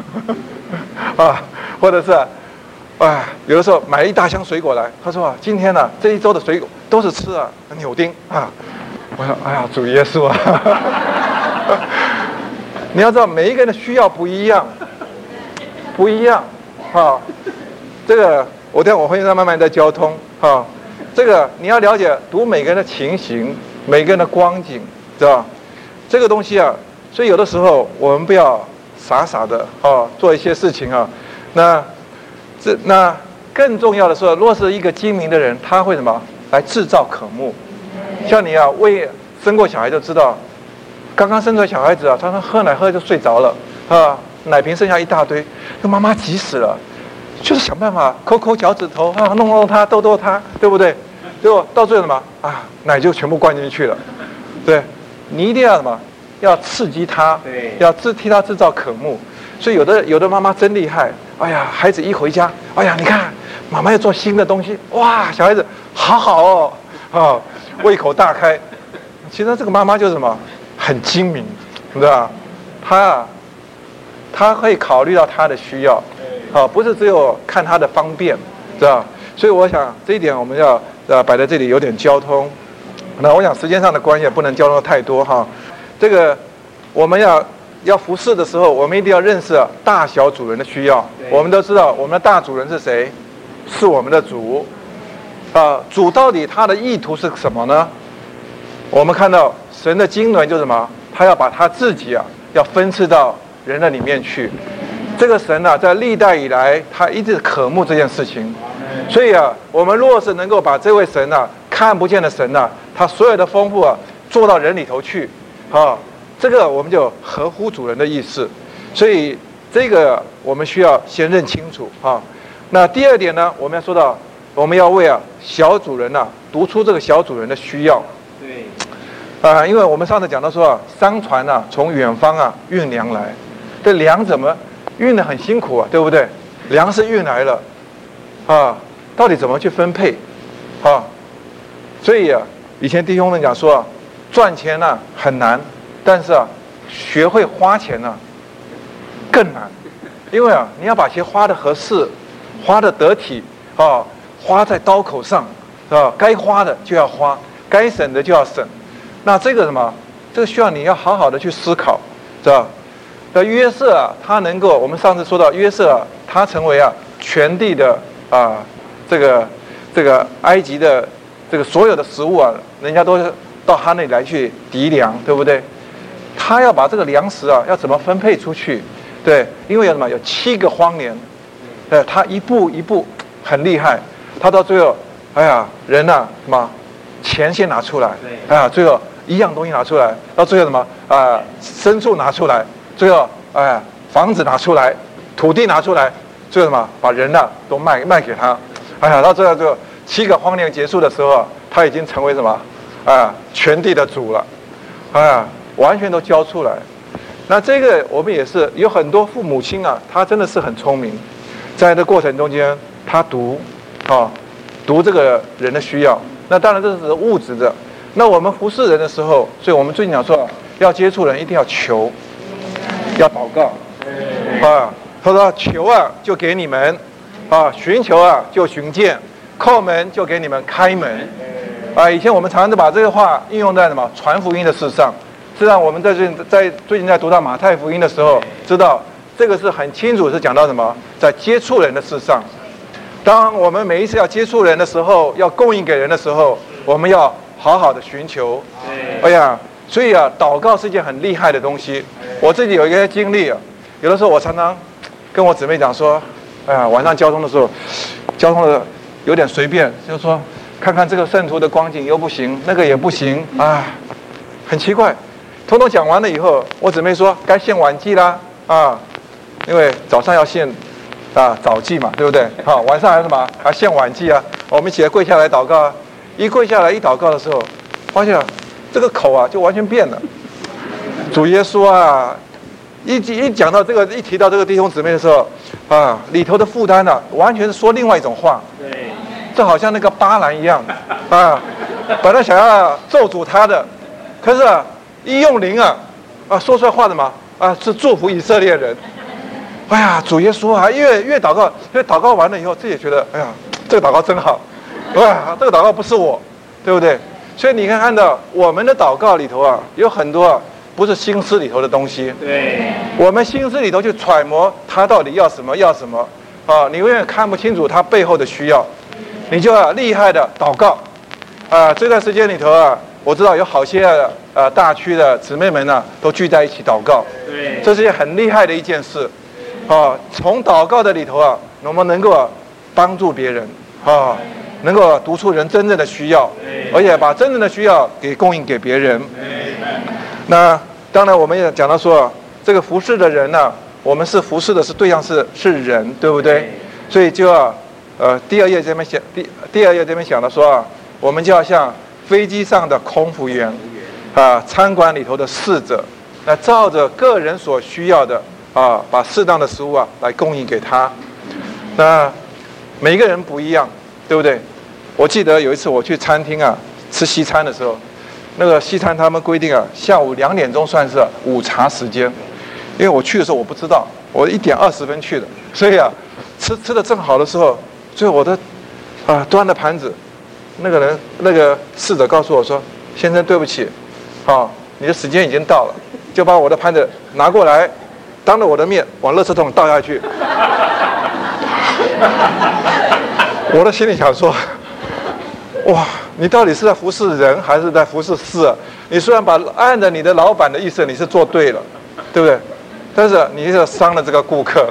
或者是有的时候买了一大箱水果来，他说今天呢这一周的水果都是吃柳丁我说哎呀，主耶稣你要知道每一个人的需要不一样，这个我会让慢慢的交通这个你要了解读每个人的情形，每个人的光景，知道这个东西所以有的时候我们不要傻傻的做一些事情那更重要的是，若是一个精明的人，他会什么来制造渴慕？像你为生过小孩就知道，刚刚生出来小孩子他喝奶喝就睡着了奶瓶剩下一大堆，那妈妈急死了，就是想办法抠脚趾头弄他逗他，对不对？结果到最后什么奶就全部灌进去了。对，你一定要什么？要刺激他，要替他制造渴慕。所以有的妈妈真厉害，哎呀，孩子一回家，哎呀，你看妈妈要做新的东西，哇，小孩子好胃口大开。其实这个妈妈就是什么？很精明，对吧？他会考虑到他的需要，不是只有看他的方便，知道？所以我想这一点我们要摆在这里有点交通。那我想时间上的关系不能交通太多这个我们要服侍的时候，我们一定要认识大小主人的需要。我们都知道我们的大主人是谁？是我们的主。主到底他的意图是什么呢？我们看到神的经纶就是什么？他要把他自己要分赐到人的里面去。这个神在历代以来他一直渴慕这件事情。所以我们若是能够把这位神看不见的神他所有的丰富做到人里头去这个我们就合乎主人的意思。所以这个我们需要先认清楚那第二点呢，我们要说到我们要为小主人读出这个小主人的需要。对，因为我们上次讲到说商船从远方运粮来，这粮怎么运得很辛苦对不对？粮食运来了到底怎么去分配所以以前弟兄们讲说赚钱很难，但是学会花钱更难。因为你要把钱花得合适，花得得体花在刀口上该花的就要花，该省的就要省。那这个什么？这个需要你要好好的去思考，知道？那约瑟他能够，我们上次说到约瑟他成为全地的这个埃及的这个所有的食物人家都到他那里来去籴粮，对不对？他要把这个粮食要怎么分配出去？对，因为有什么？有7个荒年，对，他一步一步很厉害，他到最后，哎呀，人什么？钱先拿出来，最后一样东西拿出来，到最后什么牲畜拿出来，最后房子拿出来，土地拿出来，最后什么把人都卖给他，到最后7个荒年结束的时候他已经成为什么全地的主了，完全都交出来。那这个我们也是有很多父母亲他真的是很聪明，在这过程中间他读这个人的需要。那当然这是物质的。那我们服侍人的时候，所以我们最近讲说要接触人一定要求，要祷告他说求就给你们寻求就寻见，叩门就给你们开门以前我们常常都把这个话应用在什么传福音的事上。实际上我们最近在读到马太福音的时候，知道这个是很清楚是讲到什么在接触人的事上。当我们每一次要接触人的时候，要供应给人的时候，我们要好好的寻求。所以祷告是一件很厉害的东西。我自己有一个经历有的时候我常常跟我姊妹讲说，晚上交通的时候，交通的有点随便，就是说看看这个圣徒的光景又不行，那个也不行很奇怪。统统讲完了以后，我姊妹说该献晚祭啦因为早上要献早祭嘛，对不对？好，晚上还有什么？还献晚祭啊。我们一起来跪下来祷告啊。一跪下来一祷告的时候，发现这个口就完全变了。主耶稣啊，一讲到这个，一提到这个弟兄姊妹的时候里头的负担完全是说另外一种话。 对， 这好像那个巴兰一样本来想要咒诅他的，可是一用灵说出来话什么是祝福以色列人。哎呀，主耶稣越祷告，越祷告完了以后，自己也觉得哎呀，这个祷告真好。哇，这个祷告不是我，对不对？所以你看到我们的祷告里头有很多不是心思里头的东西。 对， 我们心思里头去揣摩他到底要什么你永远看不清楚他背后的需要，你就厉害的祷告这段时间里头我知道有好些大区的姊妹们都聚在一起祷告。 对， 这是很厉害的一件事从祷告的里头我们能够帮助别人能够读出人真正的需要，而且把真正的需要供应给别人。那当然我们也讲到说这个服侍的人我们是服侍的是对象是人，对不对？所以就第二页这边讲的说我们就要像飞机上的空服员餐馆里头的侍者，那照着个人所需要的把适当的食物来供应给他。那每一个人不一样，对不对？我记得有一次我去餐厅吃西餐的时候，那个西餐他们规定下午2点钟算是午茶时间，因为我去的时候我不知道，我1点20分去的，所以吃的正好的时候，所以我的端的盘子，那个侍者告诉我说：“先生，对不起，你的时间已经到了。”就把我的盘子拿过来，当着我的面往垃圾桶倒下去。我的心里想说，哇，你到底是在服侍人还是在服侍事？你虽然按照你的老板的意思你是做对了，对不对？但是你是伤了这个顾客。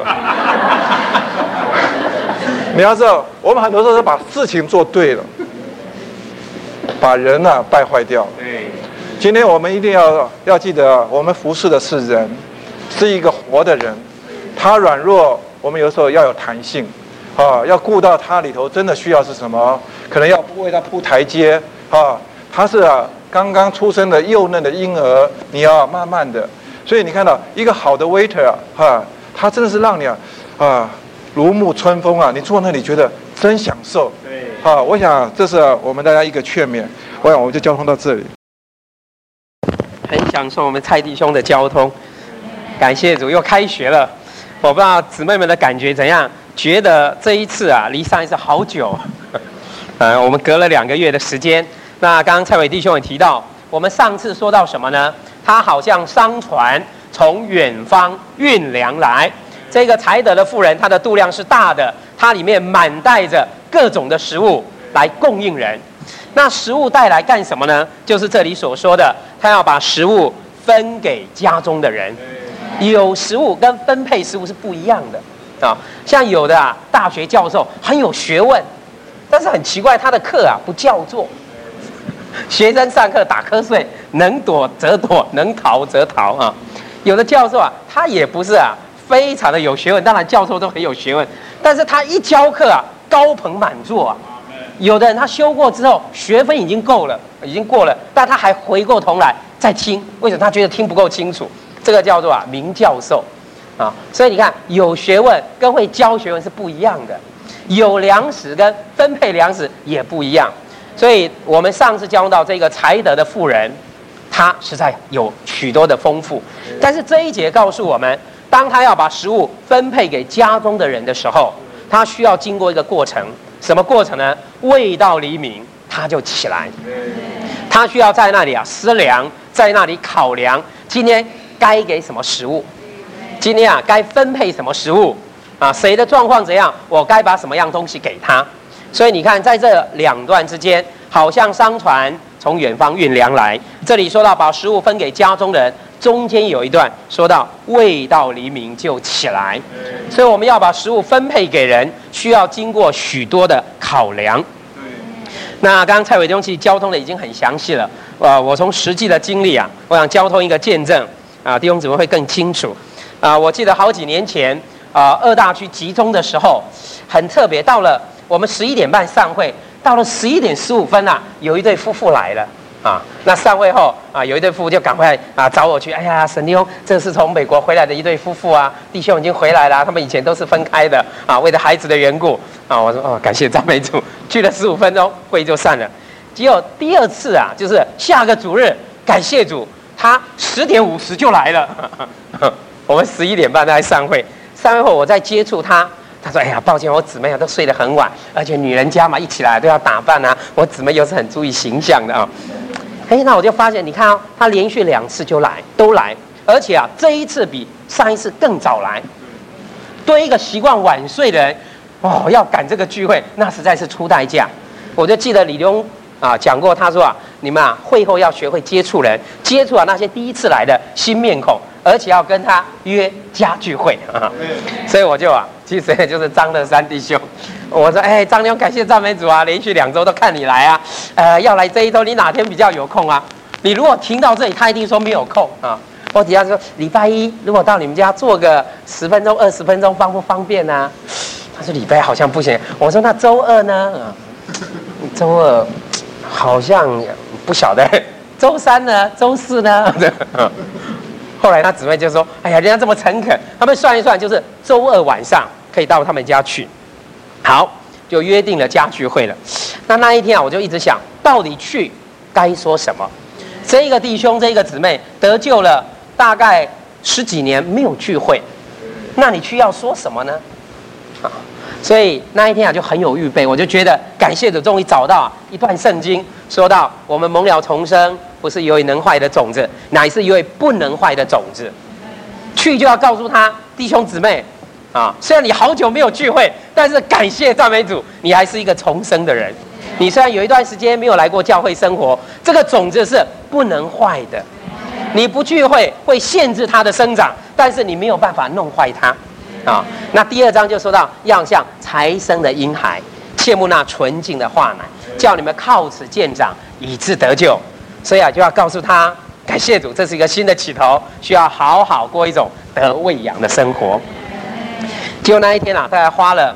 你要知道，我们很多时候是把事情做对了，把人败坏掉。今天我们一定要记得，我们服侍的是人，是一个活的人。他软弱，我们有时候要有弹性。要顾到他里头真的需要是什么，可能要为他铺台阶他是刚刚出生的幼嫩的婴儿，你要慢慢的。所以你看到一个好的 waiter 他真的是让你如沐春风你坐那里觉得真享受。对，我想这是我们大家一个劝勉。我想我们就交通到这里。 很享受我们蔡弟兄的交通，感谢主，又开学了。我不知道姊妹们的感觉怎样，觉得这一次离上一次好久。我们隔了2个月的时间。那刚刚蔡伟弟兄也提到，我们上次说到什么呢？他好像商船从远方运粮来，这个才德的妇人，她的度量是大的，它里面满带着各种的食物来供应人。那食物带来干什么呢？就是这里所说的，他要把食物分给家中的人。有食物跟分配食物是不一样的像有的大学教授很有学问，但是很奇怪，他的课不叫座，学生上课打瞌睡，能躲则躲，能逃则逃有的教授他也不是非常的有学问，当然教授都很有学问，但是他一教课高朋满座有的人他修过之后学分已经够了，已经过了，但他还回过头来再听，为什么？他觉得听不够清楚。这个叫做名教授所以你看，有学问跟会教学问是不一样的，有粮食跟分配粮食也不一样。所以我们上次教到这个才德的妇人，她实在有许多的丰富，但是这一节告诉我们，当她要把食物分配给家中的人的时候，她需要经过一个过程。什么过程呢？未到黎明她就起来，她需要在那里思量，在那里考量今天该给什么食物，今天该分配什么食物谁的状况怎样，我该把什么样东西给他。所以你看，在这2段之间，好像商船从远方运粮来。这里说到把食物分给家中人，中间有一段说到未到黎明就起来。所以我们要把食物分配给人，需要经过许多的考量。那刚刚蔡伟弟兄其实交通的已经很详细了，我从实际的经历我想交通一个见证弟兄姊妹会更清楚。 我记得好几年前二大区集中的时候，很特别，到了我们11点半散会，到了11点15分啊，有一对夫妇来了。那散会后有一对夫妇就赶快找我去。哎呀，沈弟兄，这是从美国回来的一对夫妇啊，弟兄已经回来了，他们以前都是分开的为了孩子的缘故我说感谢赞美主，去了15分钟，会就散了。结果第二次就是下个主日，感谢主，他10点50就来了。我们11点半在散会，散会后我再接触他。他说：“哎呀，抱歉，我姊妹都睡得很晚，而且女人家嘛，一起来都要打扮我姊妹又是很注意形象的那我就发现，你看他连续2次都来，而且这一次比上一次更早来。对一个习惯晚睡的人，要赶这个聚会，那实在是出代价。我就记得李东讲过，他说你们会后要学会接触人，接触那些第一次来的新面孔，而且要跟他约家聚会所以我就其实就是张乐山弟兄，我说张弟兄，感谢赞美主连续2周都看你来要来这一周，你哪天比较有空你如果听到这里，他一定说没有空我底下说礼拜一如果到你们家坐个10分钟20分钟方不方便他说礼拜一好像不行。我说那周二呢？周二好像不晓得。周三呢？周四呢？后来他姊妹就说：“哎呀，人家这么诚恳，他们算一算，就是周二晚上可以到他们家去。”好，就约定了家聚会了。那一天我就一直想，到底去该说什么？这一个弟兄，这一个姊妹得救了，大概10几年没有聚会，那你去要说什么呢？所以那一天就很有预备，我就觉得感谢主，终于找到一段圣经，说到我们蒙了重生，不是有一能坏的种子，乃是有一不能坏的种子。去就要告诉他弟兄姊妹虽然你好久没有聚会，但是感谢赞美主，你还是一个重生的人。你虽然有一段时间没有来过教会生活，这个种子是不能坏的。你不聚会会限制它的生长，但是你没有办法弄坏它那第2章就说到，要像才生的婴孩，切慕那纯净的话奶，叫你们靠此渐长，以致得救。所以就要告诉他，感谢主，这是一个新的起头，需要好好过一种得喂养的生活。结果那一天大概花了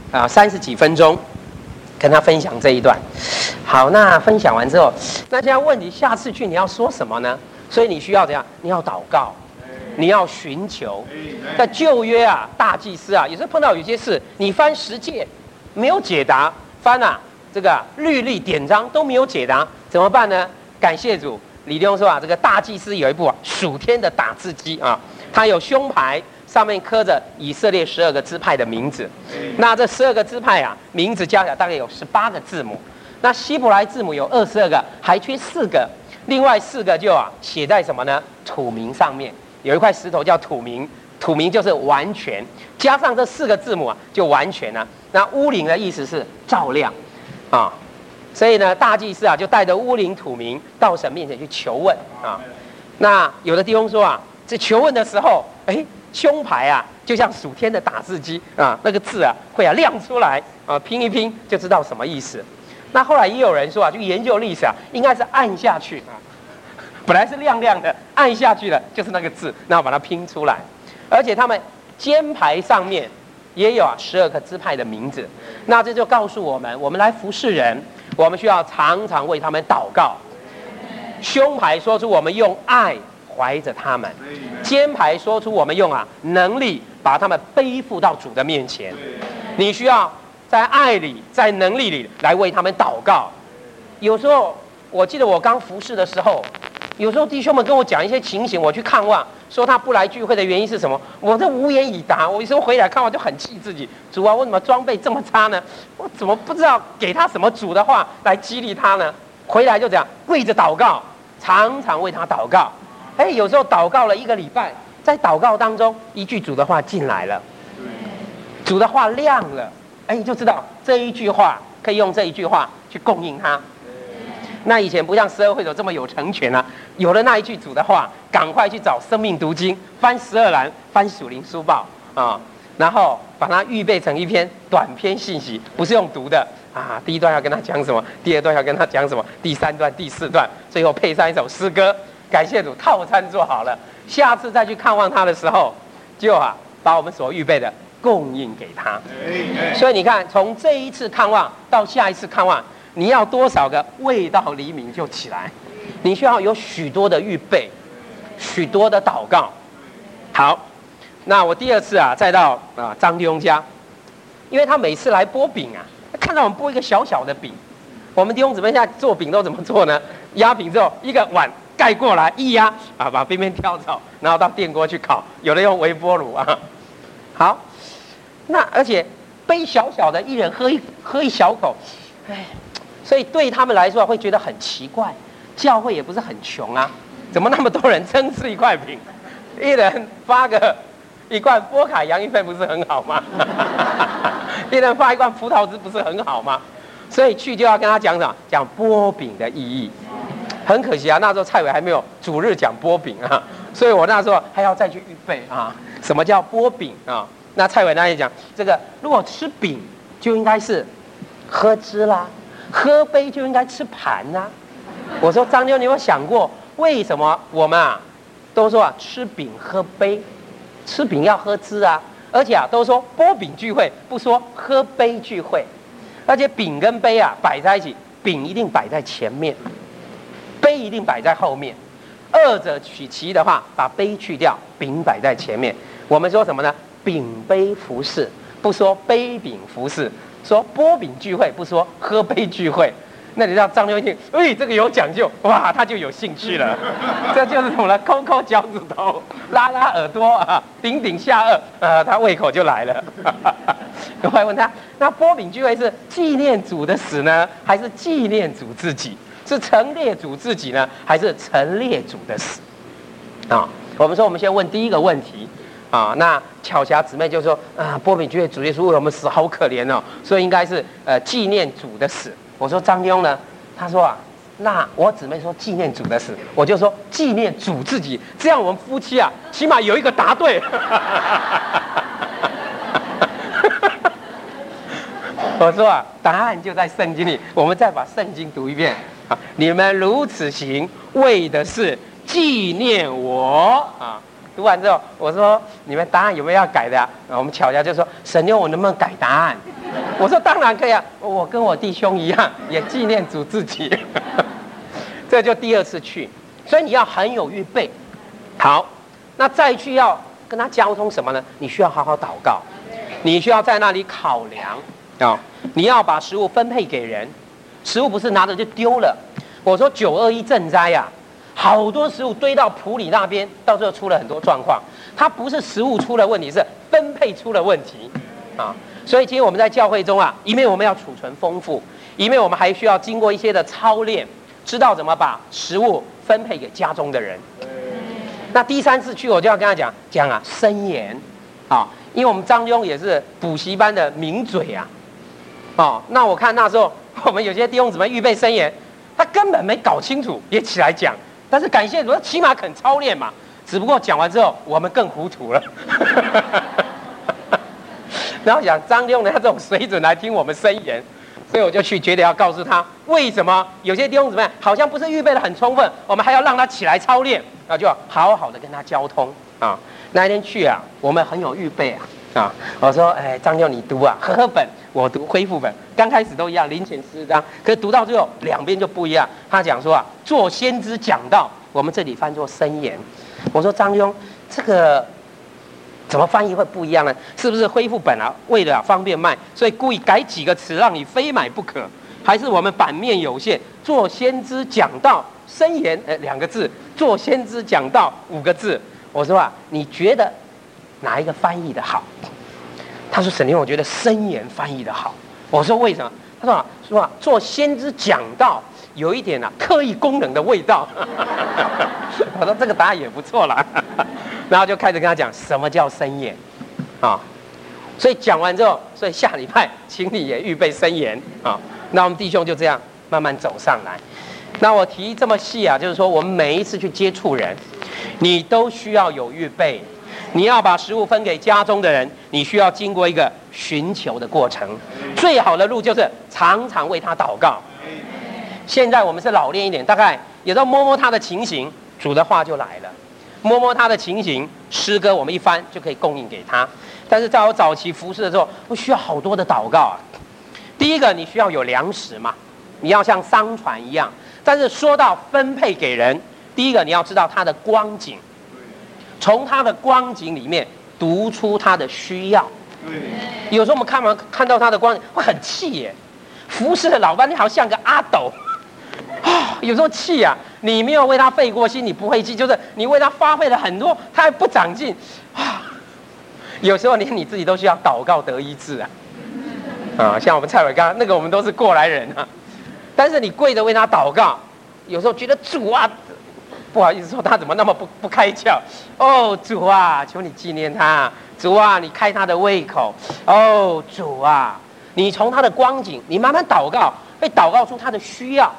30几分钟跟他分享这一段。好，那分享完之后，那现在问你下次去你要说什么呢？所以你需要怎样？你要祷告，你要寻求。在旧约大祭司有时候碰到有些事，你翻10诫没有解答，翻这个律例典章都没有解答，怎么办呢？感谢主，李弟兄说这个大祭司有一部属天的打字机它有胸牌，上面刻着以色列12个支派的名字。那这12个支派名字加起来大概有18个字母。那希伯来字母有22个，还缺4个，另外4个就写在什么呢？土名上面，有一块石头叫土名，土名就是完全，加上这4个字母就完全了。那乌灵的意思是照亮所以呢，大祭司就带着乌灵土名到神面前去求问那有的弟兄说这求问的时候，胸牌就像属天的打字机那个字会亮出来拼一拼就知道什么意思。那后来也有人说就研究历史应该是按下去本来是亮亮的，按下去了就是那个字，然后把它拼出来。而且他们肩牌上面也有12个支派的名字。那这就告诉我们，我们来服侍人，我们需要常常为他们祷告。胸牌说出我们用爱怀着他们，肩牌说出我们用能力把他们背负到主的面前。你需要在爱里，在能力里来为他们祷告。有时候我记得我刚服侍的时候，有时候弟兄们跟我讲一些情形，我去看望，说他不来聚会的原因是什么，我都无言以答。我有时候回来看望就很气自己，主我怎么装备这么差呢？我怎么不知道给他什么主的话来激励他呢？回来就这样跪着祷告，常常为他祷告。有时候祷告了1个礼拜，在祷告当中一句主的话进来了，主的话亮了，你就知道这一句话可以用这一句话去供应他。那以前不像12会所这么有成全有了那一句主的话，赶快去找生命读经，翻12栏，翻属灵书报然后把它预备成一篇短篇信息，不是用读的第1段要跟他讲什么，第2段要跟他讲什么，第3段、第4段，最后配上一首诗歌。感谢主，套餐做好了，下次再去看望他的时候， 就把我们所预备的供应给他。所以你看，从这一次看望到下一次看望，你要多少个未到黎明就起来？你需要有许多的预备，许多的祷告。好，那我第二次再到张弟兄家，因为他每次来剥饼看到我们剥一个小小的饼，我们弟兄姊妹现在做饼都怎么做呢？压饼之后，一个碗盖过来一压把边边挑走，然后到电锅去烤，有的用微波炉好，那而且杯小小的，一人喝一小口，所以对他们来说会觉得很奇怪。教会也不是很穷怎么那么多人争吃一块饼？一人发个一罐波卡洋芋片不是很好吗？一人发一罐葡萄汁不是很好吗？所以去就要跟他讲什么？讲剥饼的意义。很可惜那时候蔡伟还没有主日讲剥饼所以我那时候还要再去预备什么叫剥饼那蔡伟那里讲，这个如果吃饼就应该是喝汁啦，喝杯就应该吃盘啦。我说张妞，你有没有想过为什么我们都说吃饼喝杯，吃饼要喝汁而且都说剥饼聚会，不说喝杯聚会。而且饼跟杯摆在一起，饼一定摆在前面，杯一定摆在后面。二者取其的话，把杯去掉，饼摆在前面。我们说什么呢？饼杯服侍，不说杯饼服侍；说剥饼聚会，不说喝杯聚会。那你让张妞一听，这个有讲究，哇，他就有兴趣了。这就是什么呢？抠抠脚趾头，拉拉耳朵顶顶下颚，他胃口就来了。我还问他，那剥饼聚会是纪念主的死呢，还是纪念主自己？是陈列主自己呢，还是陈列主的死？我们说，我们先问第一个问题那巧霞姊妹就说剥饼聚会主耶稣为我们死好可怜所以应该是纪念主的死。我说张妞呢？他说那我姊妹说纪念主的死，我就说纪念主自己，这样我们夫妻起码有一个答对。我说答案就在圣经里，我们再把圣经读一遍你们如此行，为的是纪念我读完之后，我说你们答案有没有要改的我们巧巧就说神妞，我能不能改答案？我说当然可以我跟我弟兄一样，也纪念主自己。这就第二次去，所以你要很有预备。好，那再去要跟他交通什么呢？你需要好好祷告，你需要在那里考量你要把食物分配给人，食物不是拿着就丢了。我说921赈灾好多食物堆到埔里那边，到最后出了很多状况。它不是食物出了问题，是分配出了问题所以今天我们在教会中一面我们要储存丰富，一面我们还需要经过一些的操练，知道怎么把食物分配给家中的人。那第三次去，我就要跟他讲申言因为我们张兄也是补习班的名嘴那我看那时候我们有些弟兄姊妹预备申言，他根本没搞清楚也起来讲，但是感谢主，起码肯操练嘛。只不过讲完之后，我们更糊涂了。然后讲张兄他这种水准来听我们申言，所以我就去觉得要告诉他，为什么有些弟兄姊妹好像不是预备得很充分，我们还要让他起来操练，然后就好好的跟他交通那一天去我们很有预备我说张兄你读和合本，我读恢复本，刚开始都一样0前10章，可是读到最后两边就不一样。他讲说做先知讲道，我们这里翻作申言。我说张兄，这个怎么翻译会不一样呢？是不是恢复本为了方便卖，所以故意改几个词让你非买不可？还是我们版面有限，做先知讲道申言2个字，做先知讲道5个字？我说你觉得哪一个翻译的好？他说沈凌，我觉得申言翻译的好。我说为什么？他说做先知讲道有一点特异功能的味道。我说这个答案也不错啦。然后就开始跟他讲什么叫申言所以讲完之后，所以下礼拜请你也预备申言那我们弟兄就这样慢慢走上来。那我提这么细就是说我们每一次去接触人，你都需要有预备。你要把食物分给家中的人，你需要经过一个寻求的过程。最好的路就是常常为他祷告。现在我们是老练一点，大概也都摸摸他的情形，主的话就来了。 摸摸他的情形，诗歌我们一翻就可以供应给他。但是在我早期服侍的时候，我需要好多的祷告啊。第一个，你需要有粮食嘛，你要像商船一样。但是说到分配给人，第一个你要知道他的光景，从他的光景里面读出他的需要。有时候我们看到他的光景会很气耶，服侍了老半天好像个阿斗啊，有时候气啊，你没有为他费过心，你不会气，就是你为他花费了很多，他还不长进啊。有时候连你自己都需要祷告得医治啊，像我们蔡伟刚那个，我们都是过来人啊。但是你跪着为他祷告，有时候觉得主啊，不好意思说他怎么那么不开窍哦，主啊，求你纪念他，主啊，你开他的胃口哦，主啊，你从他的光景，你慢慢祷告，会祷告出他的需要。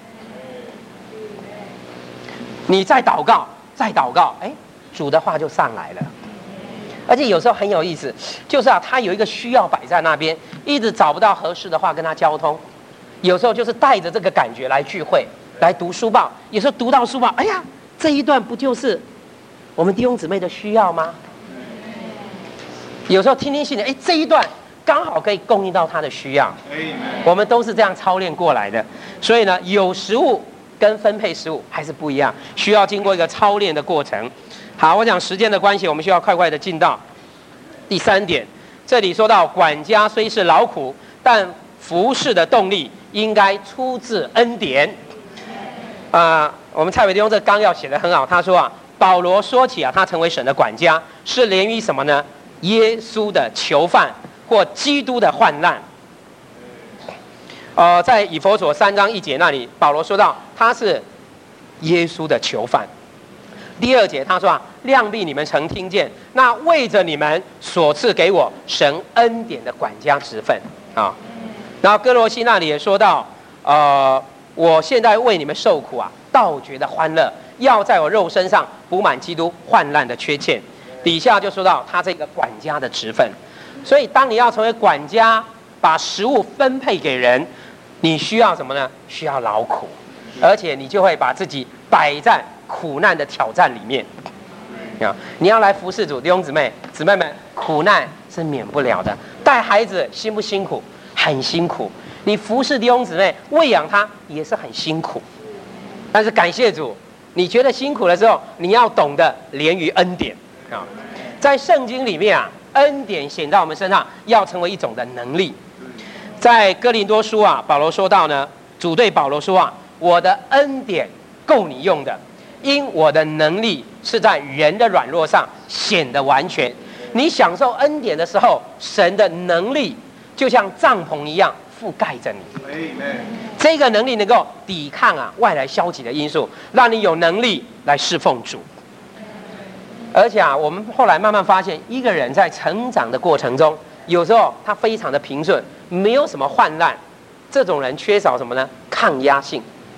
你再祷告，再祷告，哎，主的话就上来了。而且有时候很有意思，就是他有一个需要摆在那边，一直找不到合适的话跟他交通。有时候就是带着这个感觉来聚会，来读书报。有时候读到书报，哎呀，这一段不就是我们弟兄姊妹的需要吗？有时候听听信的，哎，这一段刚好可以供应到他的需要。我们都是这样操练过来的。所以呢，有食物跟分配食物还是不一样，需要经过一个操练的过程。好，我讲时间的关系，我们需要快快的进到第3点。这里说到，管家虽是劳苦，但服侍的动力应该出自恩典。我们蔡伟弟兄这个纲要写得很好，他说保罗说起他成为神的管家，是连于什么呢？耶稣的囚犯或基督的患难。在以弗所3章1节那里，保罗说到他是耶稣的囚犯。第2节他说量必你们曾听见，那为着你们所赐给我神恩典的管家职分啊。然后哥罗西那里也说到，我现在为你们受苦倒觉得欢乐，要在我肉身上补满基督患难的缺欠。底下就说到他这个管家的职分。所以当你要成为管家，把食物分配给人，你需要什么呢？需要劳苦，而且你就会把自己摆在苦难的挑战里面。你要来服侍主，弟兄姊妹们，苦难是免不了的。带孩子辛不辛苦？很辛苦。你服侍弟兄姊妹，喂养他也是很辛苦。但是感谢主，你觉得辛苦的时候，你要懂得连于恩典啊。在圣经里面恩典显在我们身上，要成为一种的能力。在哥林多书保罗说到呢，主对保罗说我的恩典够你用的，因我的能力是在人的软弱上显得完全。你享受恩典的时候，神的能力就像帐篷一样覆盖着你。这个能力能够抵抗外来消极的因素，让你有能力来侍奉主。而且我们后来慢慢发现，一个人在成长的过程中，有时候他非常的平顺，没有什么患难，这种人缺少什么呢？抗压性。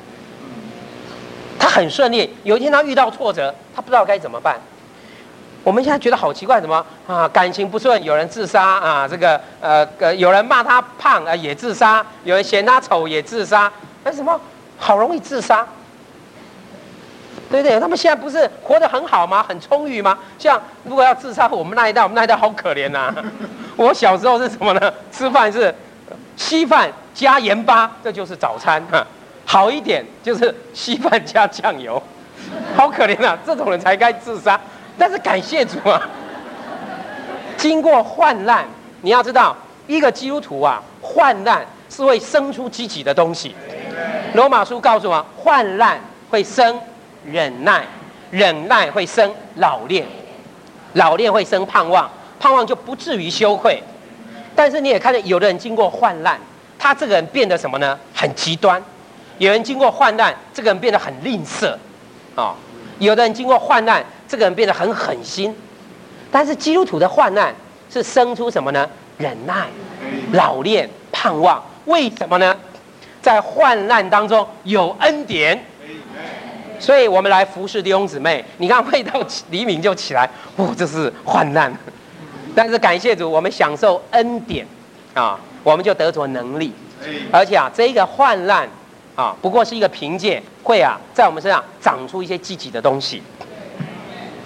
他很顺利，有一天他遇到挫折，他不知道该怎么办。我们现在觉得好奇怪，什么感情不顺，有人自杀有人骂他胖也自杀，有人嫌他丑也自杀，为什么好容易自杀？对不对？他们现在不是活得很好吗？很充裕吗？像如果要自杀，我们那一代好可怜我小时候是什么呢？吃饭是稀饭加盐巴，这就是早餐好一点就是稀饭加酱油，好可怜这种人才该自杀。但是感谢主经过患难，你要知道，一个基督徒患难是会生出积极的东西。罗马书告诉我患难会生忍耐，忍耐会生老练，老练会生盼望，盼望就不至于羞愧。但是你也看见，有的人经过患难，他这个人变得什么呢？很极端。有人经过患难，这个人变得很吝啬有的人经过患难，这个人变得很狠心。但是基督徒的患难是生出什么呢？忍耐、老练、盼望。为什么呢？在患难当中有恩典。所以我们来服侍弟兄姊妹，你看未到黎明就起来，这是患难。但是感谢主，我们享受恩典我们就得着能力。而且这个患难不过是一个凭借，会在我们身上长出一些积极的东西。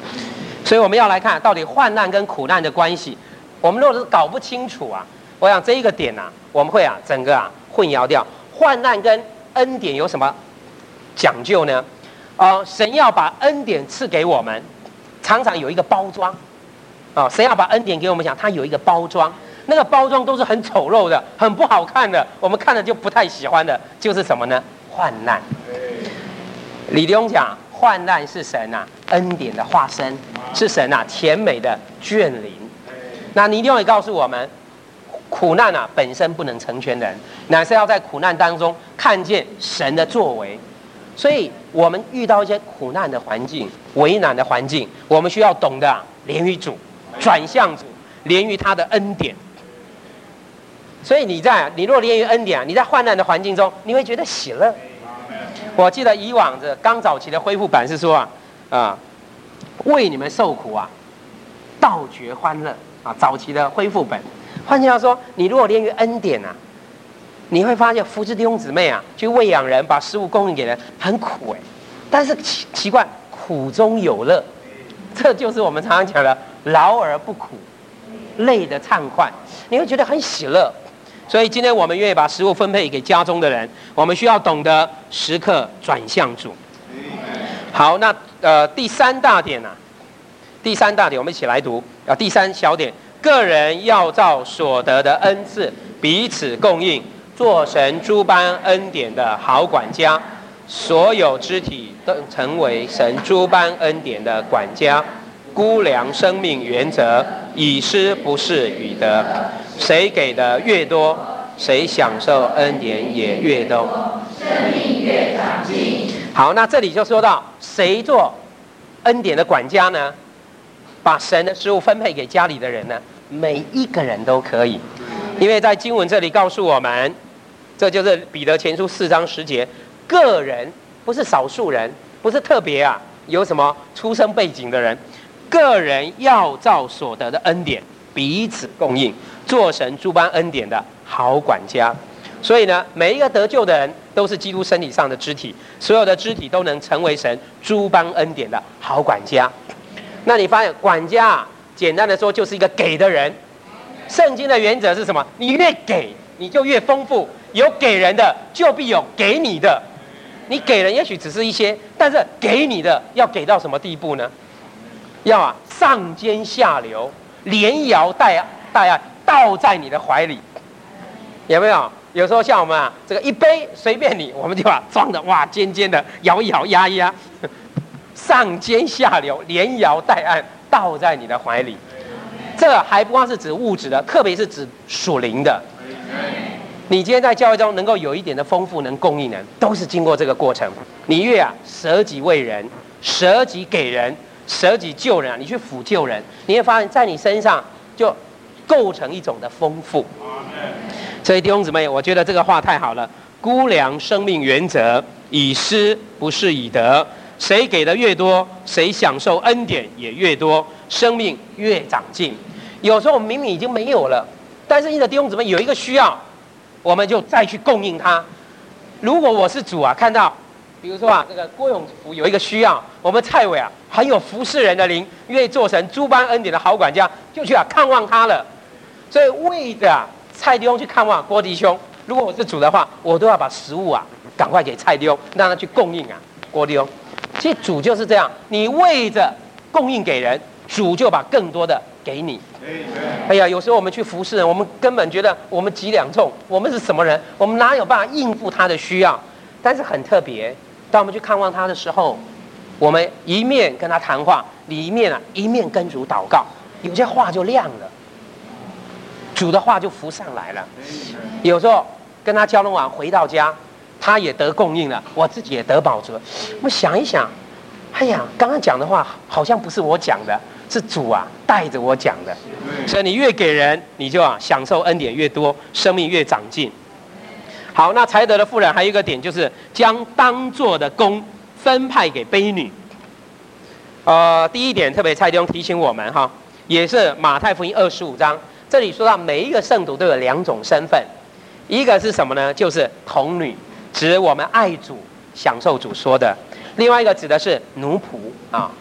所以我们要来看到底患难跟苦难的关系。我们如果是搞不清楚啊，我想这一个点啊，我们会啊整个啊混淆掉。患难跟恩典有什么讲究呢？神要把恩典赐给我们，常常有一个包装。神要把恩典给我们讲，它有一个包装，那个包装都是很丑陋的、很不好看的，我们看了就不太喜欢的，就是什么呢？患难。李弟兄讲，患难是神啊恩典的化身，是神啊甜美的眷临。那你一定会告诉我们，苦难啊本身不能成全人，乃是要在苦难当中看见神的作为。所以我们遇到一些苦难的环境、为难的环境，我们需要懂得连于主，转向主，连于他的恩典。所以你若连于恩典，你在患难的环境中，你会觉得喜乐。我记得以往的刚早期的恢复版是说为你们受苦啊，倒觉欢乐啊。早期的恢复本，换句话说，你如果连于恩典啊，你会发现扶持弟兄姊妹啊，去喂养人，把食物供应给人，很苦但是奇怪，苦中有乐，这就是我们常常讲的劳而不苦，累的畅快，你会觉得很喜乐。所以今天我们愿意把食物分配给家中的人，我们需要懂得时刻转向主。好，那第三大点我们一起来读第三小点，个人要照所得的恩赐彼此供应，做神诸般恩典的好管家，所有肢体都成为神诸般恩典的管家，估量生命原则，以施不是与得。谁给的越多，谁享受恩典也越多， 生命越长进。 好，那这里就说到谁做恩典的管家呢？把神的食物分配给家里的人呢？每一个人都可以，因为在经文这里告诉我们，这就是彼得前书4章10节，个人不是少数人，不是特别有什么出生背景的人，个人要照所得的恩典彼此供应，做神诸般恩典的好管家。所以呢，每一个得救的人都是基督身体上的肢体，所有的肢体都能成为神诸般恩典的好管家。那你发现管家简单的说就是一个给的人。圣经的原则是什么？你越给，你就越丰富，有给人的就必有给你的。你给人也许只是一些，但是给你的要给到什么地步呢？要上尖下流，连摇带按，倒在你的怀里。有没有？有时候像我们这个一杯随便你，我们就装的尖尖的，摇一摇压一压，上尖下流，连摇带按，倒在你的怀里。这还不光是指物质的，特别是指属灵的。你今天在教会中能够有一点的丰富，能供应人，都是经过这个过程。你越舍己为人，舍己给人，舍己救人你去辅救人，你会发现在你身上就构成一种的丰富。所以弟兄姊妹，我觉得这个话太好了。估量生命原则，以施不是以得。谁给的越多，谁享受恩典也越多，生命越长进。有时候我们明明已经没有了，但是因着弟兄姊妹有一个需要，我们就再去供应他。如果我是主看到，比如说这个郭永福有一个需要，我们蔡伟很有服侍人的灵，愿意做成诸般恩典的好管家，就去看望他了。所以为着蔡弟兄去看望郭弟兄，如果我是主的话，我都要把食物赶快给蔡弟兄，让他去供应郭弟兄。其实主就是这样，你为着供应给人，主就把更多的给你。哎呀，有时候我们去服侍人，我们根本觉得我们几两重，我们是什么人？我们哪有办法应付他的需要？但是很特别，当我们去看望他的时候，我们一面跟他谈话，一面跟主祷告，有些话就亮了，主的话就浮上来了。有时候跟他交通完回到家，他也得供应了，我自己也得饱足了。我想一想，哎呀，刚刚讲的话好像不是我讲的，是主带着我讲的。所以你越给人，你就享受恩典越多，生命越长进。好，那才德的妇人还有一个点，就是将当做的工分派给卑女。第一点特别蔡弟兄提醒我们也是马太福音25章，这里说到每一个圣徒都有2种身份，一个是什么呢？就是童女，指我们爱主、享受主说的；另外一个指的是奴仆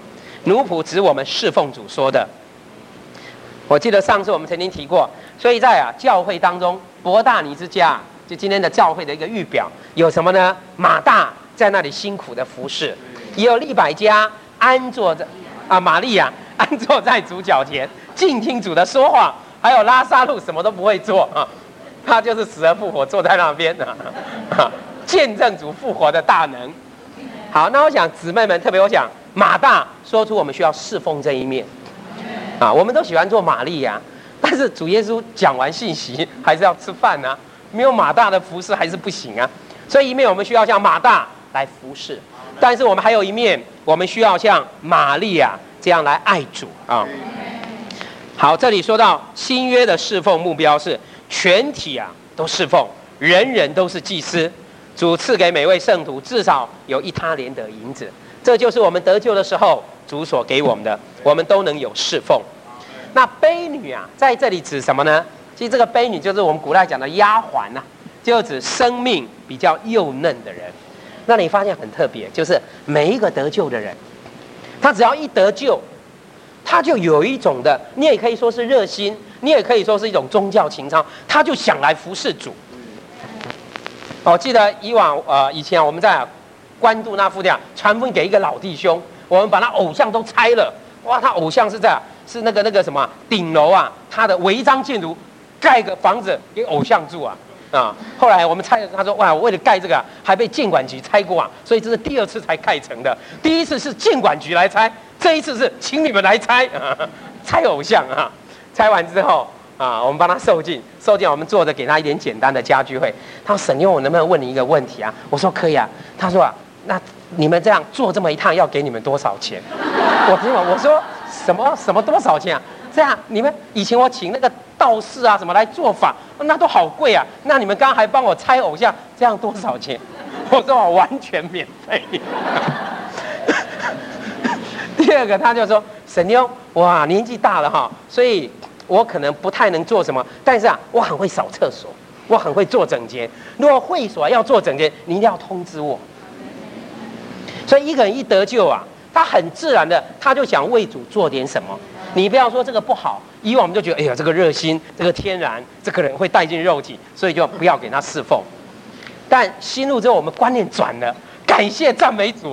奴仆指我们侍奉主说的。我记得上次我们曾经提过，所以在教会当中，伯大尼之家就今天的教会的一个预表有什么呢？马大在那里辛苦的服侍，也有利百加安坐着玛利亚安坐在主脚前，静听主的说话，还有拉撒路什么都不会做啊，他就是死而复活，坐在那边见证主复活的大能。好，那我想姊妹们，特别我想马大说出我们需要侍奉这一面我们都喜欢做玛利亚，但是主耶稣讲完信息还是要吃饭啊，没有马大的服侍还是不行啊。所以一面我们需要像马大来服侍，但是我们还有一面我们需要像玛利亚这样来爱主好，这里说到新约的侍奉目标是全体都侍奉，人人都是祭司。主赐给每位圣徒至少有1他连得银子，这就是我们得救的时候主所给我们的，我们都能有侍奉。那婢女在这里指什么呢？其实这个婢女就是我们古代讲的丫鬟就指生命比较幼嫩的人。那你发现很特别，就是每一个得救的人，他只要一得救，他就有一种的，你也可以说是热心，你也可以说是一种宗教情操，他就想来服侍主。我记得以前我们在关渡那附近传福音给一个老弟兄，我们把他偶像都拆了，哇，他偶像是那个什么顶楼他的违章建筑，盖个房子给偶像住后来我们拆了，他说哇，我为了盖这个还被建管局拆过所以这是第2次才盖成的，第1次是建管局来拆，这一次是请你们来拆拆偶像拆完之后我们帮他受尽，我们做的给他一点简单的家居会。他说沈妞，我能不能问你一个问题我说可以他说那你们这样做这么一趟要给你们多少钱？我说什么多少钱这样你们以前我请那个道士什么来做法，那都好贵那你们刚刚还帮我拆偶像，这样多少钱？我说我完全免费。第2个他就说沈妞，哇，年纪大了所以我可能不太能做什么，但是我很会扫厕所，我很会做整洁。如果会所要做整洁，你一定要通知我。所以一个人一得救他很自然的他就想为主做点什么。你不要说这个不好，以往我们就觉得哎呀这个热心，这个天然，这个人会带进肉体，所以就不要给他侍奉。但新入之后我们观念转了，感谢赞美主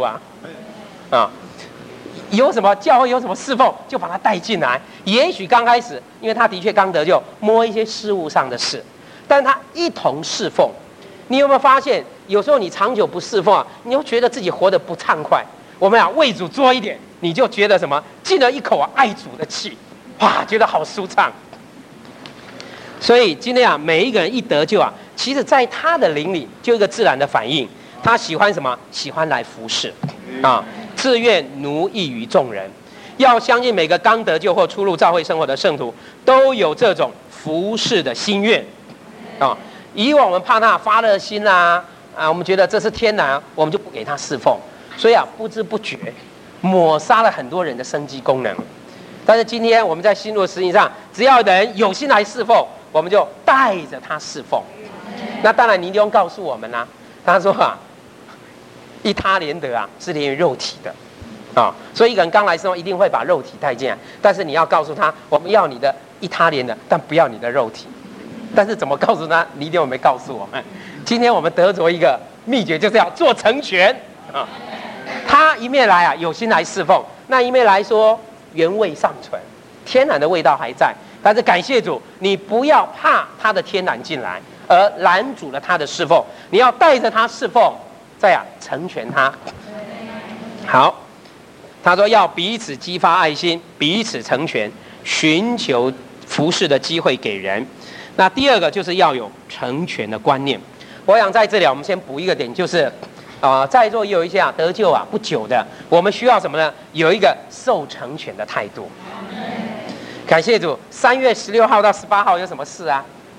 有什么教会有什么侍奉，就把他带进来。也许刚开始，因为他的确刚得救，摸一些事务上的事，但他一同侍奉。你有没有发现，有时候你长久不侍奉你会觉得自己活得不畅快。我们为主做一点，你就觉得什么，进了一口爱主的气，哇，觉得好舒畅。所以今天每一个人一得救其实在他的灵里就有一个自然的反应，他喜欢什么？喜欢来服侍自愿奴役于众人。要相信每个刚得救或初入教会生活的圣徒都有这种服侍的心愿以往我们怕他发热心我们觉得这是天然，我们就不给他侍奉，所以不知不觉抹杀了很多人的生机功能。但是今天我们在新路的实际上，只要人有心来侍奉，我们就带着他侍奉。那当然你一定要告诉我们他说1他连得是连于肉体的所以一个人刚来的时候一定会把肉体带进来，但是你要告诉他，我们要你的1他连得，但不要你的肉体。但是怎么告诉他？你一定有没有告诉我们？今天我们得着一个秘诀，就是要做成全他一面来有心来侍奉，那一面来说原味尚存，天然的味道还在。但是感谢主，你不要怕他的天然进来而拦阻了他的侍奉，你要带着他侍奉，再成全他。好，他说要彼此激发爱心，彼此成全，寻求服侍的机会给人。那第2个就是要有成全的观念。我想在这里我们先补一个点，就是在座也有一些得救不久的，我们需要什么呢？有一个受成全的态度。感谢主，3月16号到18号有什么事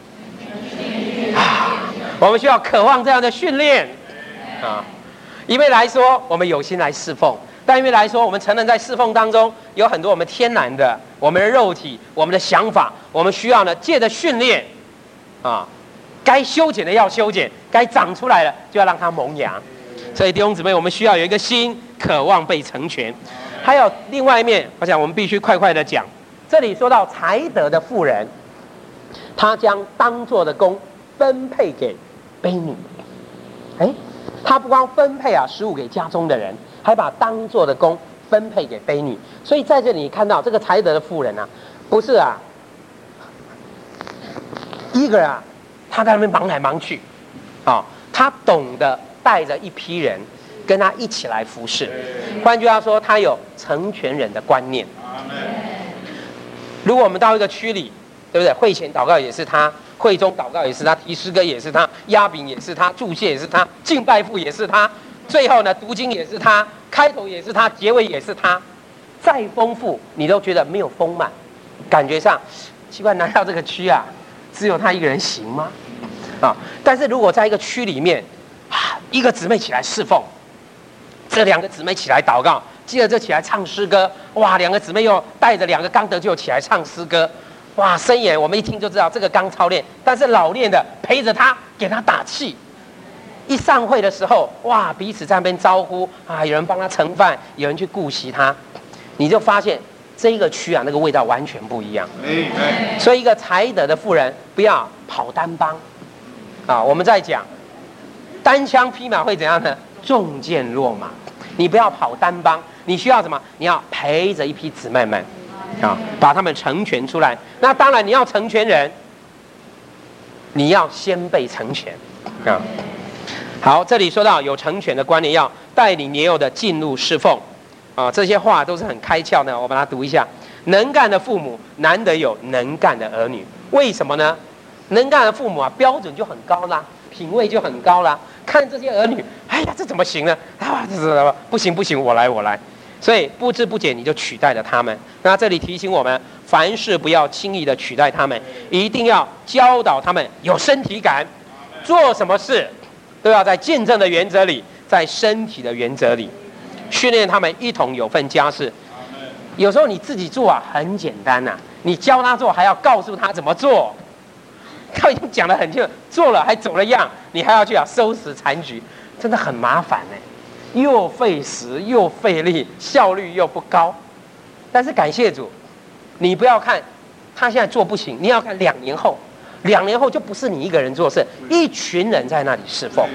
我们需要渴望这样的训练一面来说我们有心来侍奉，但一面来说我们承认在侍奉当中有很多我们天然的，我们的肉体，我们的想法，我们需要呢借着训练该修剪的要修剪，该长出来了就要让它萌芽。所以弟兄姊妹，我们需要有一个心渴望被成全。 还有另外一面，我想我们必须快快的讲。这里说到才德的妇人，他将当做的工分配给婢女。哎，他不光分配食物给家中的人，还把当做的工分配给婢女。所以在这里你看到这个才德的妇人不是一个人他在那边忙来忙去，他懂得带着一批人跟他一起来服侍。换句话说，他有成全人的观念。如果我们到一个区里，对不对？会前祷告也是他，会中祷告也是他，提诗歌也是他，压饼也是他，祝谢也是他，敬拜父也是他，最后呢读经也是他，开头也是他，结尾也是他。再丰富，你都觉得没有丰满，感觉上奇怪，难道这个区只有他一个人行吗？但是如果在一个区里面一个姊妹起来侍奉，这两个姊妹起来祷告，接着起来唱诗歌，哇，两个姊妹又带着两个刚得救起来唱诗歌，哇，声言我们一听就知道这个刚操练，但是老练的陪着他，给他打气。一上会的时候，哇，彼此在那边招呼有人帮他盛饭，有人去顾惜他，你就发现这一个区那个味道完全不一样。所以一个才德的妇人不要跑单帮我们在讲单枪匹马会怎样呢？中箭落马。你不要跑单帮，你需要什么？你要陪着一批姊妹们把他们成全出来。那当然你要成全人，你要先被成全好，这里说到有成全的观念，要带领年幼的进入侍奉这些话都是很开窍的。我把它读一下：能干的父母难得有能干的儿女。为什么呢？能干的父母标准就很高啦，品味就很高啦。看这些儿女，哎呀，这怎么行呢？这不行，我来。所以不知不觉你就取代了他们。那这里提醒我们，凡事不要轻易的取代他们，一定要教导他们有身体感，做什么事都要在见证的原则里，在身体的原则里，训练他们一同有份家事。有时候你自己做很简单你教他做还要告诉他怎么做。他已经讲得很清楚，做了还走了样，你还要去收拾残局，真的很麻烦又费时又费力，效率又不高。但是感谢主，你不要看他现在做不行，你要看2年后，2年后就不是你一个人做事，一群人在那里侍奉。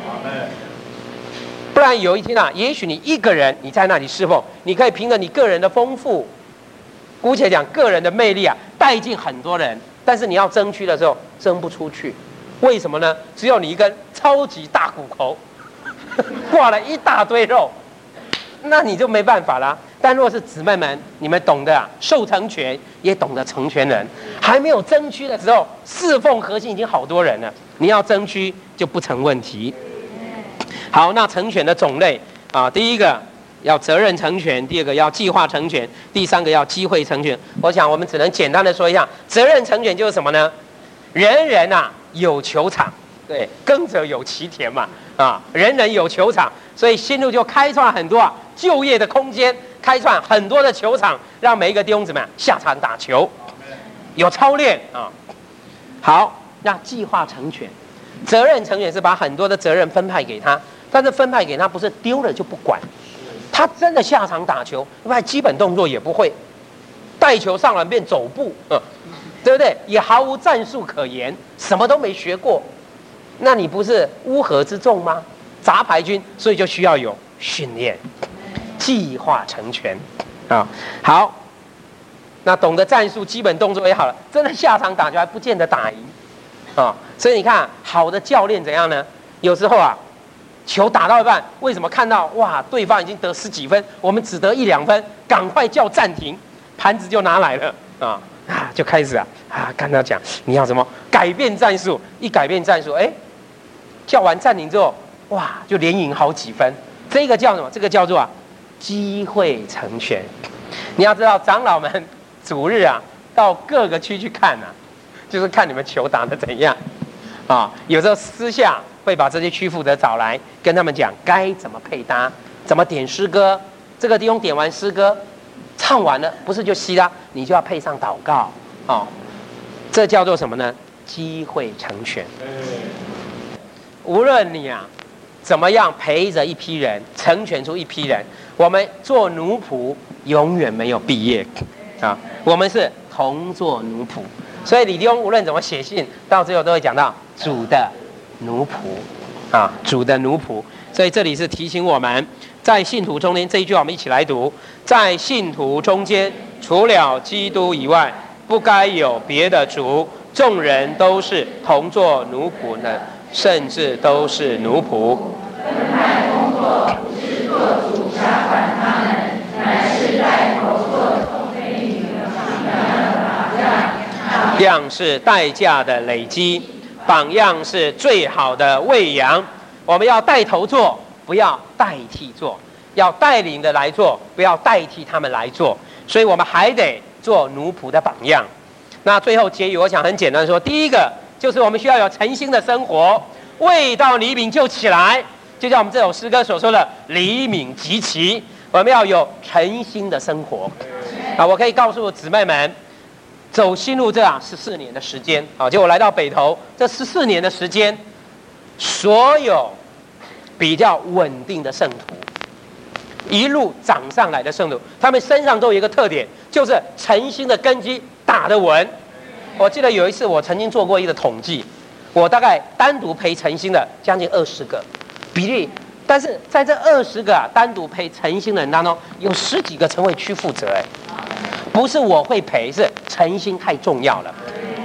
不然有一天也许你一个人你在那里侍奉，你可以凭着你个人的丰富，姑且讲个人的魅力带进很多人。但是你要争区的时候争不出去，为什么呢？只有你一根超级大骨头，挂了一大堆肉，那你就没办法啦。但若是姊妹们，你们懂得受成全，也懂得成全人，还没有争区的时候，侍奉核心已经好多人了，你要争区就不成问题。好，那成全的种类第一个要责任成全，第二个要计划成全，第三个要机会成全。我想我们只能简单的说一下，责任成全就是什么呢？人人有球场，对，耕者有其田嘛，人人有球场，所以新路就开创很多就业的空间，开创很多的球场，让每一个弟兄姊妹下场打球，有操练好，那计划成全，责任成全是把很多的责任分派给他，但是分派给他不是丢了就不管。他真的下场打球，因为基本动作也不会，带球上篮便走步，对不对？也毫无战术可言，什么都没学过，那你不是乌合之众吗？杂牌军，所以就需要有训练，计划成全好，那懂得战术、基本动作也好了，真的下场打球还不见得打赢所以你看，好的教练怎样呢？有时候球打到一半，为什么看到对方已经得10几分，我们只得1、2分，赶快叫暂停，盘子就拿来了就开始跟他讲你要怎么改变战术，一改变战术，叫完暂停之后，就连赢好几分。这个叫什么？这个叫做机会成全。你要知道，长老们主日到各个区去看就是看你们球打得怎样有时候私下会把这些区负责找来，跟他们讲该怎么配搭，怎么点诗歌。这个弟兄点完诗歌，唱完了，不是就息啦，你就要配上祷告这叫做什么呢？机会成全。无论你怎么样陪着一批人，成全出一批人。我们做奴仆永远没有毕业啊，我们是同做奴仆。所以李弟兄无论怎么写信，到最后都会讲到主的奴仆啊，主的奴仆。所以这里是提醒我们，在信徒中间这一句话我们一起来读：在信徒中间，除了基督以外，不该有别的主。众人都是同做奴仆的，甚至都是奴仆。 分派工作不是做主辖管他们，乃是带头做众非女的榜样。 样是代价的累积，榜样是最好的喂养。我们要带头做，不要代替做；要带领的来做，不要代替他们来做。所以我们还得做奴仆的榜样。那最后结语，我想很简单说，第一个就是我们需要有诚心的生活，未到黎明就起来，就像我们这首诗歌所说的“黎明即起”，我们要有诚心的生活。我可以告诉姊妹们，走新路这14年的时间就我来到北投这14年的时间，所有比较稳定的圣徒，一路涨上来的圣徒，他们身上都有一个特点，就是诚心的根基打得稳。我记得有一次我曾经做过一个统计，我大概单独陪诚心的将近20个比例，但是在这20个单独陪诚心的人当中，有10几个成为区负责。不是我会陪，是诚心太重要了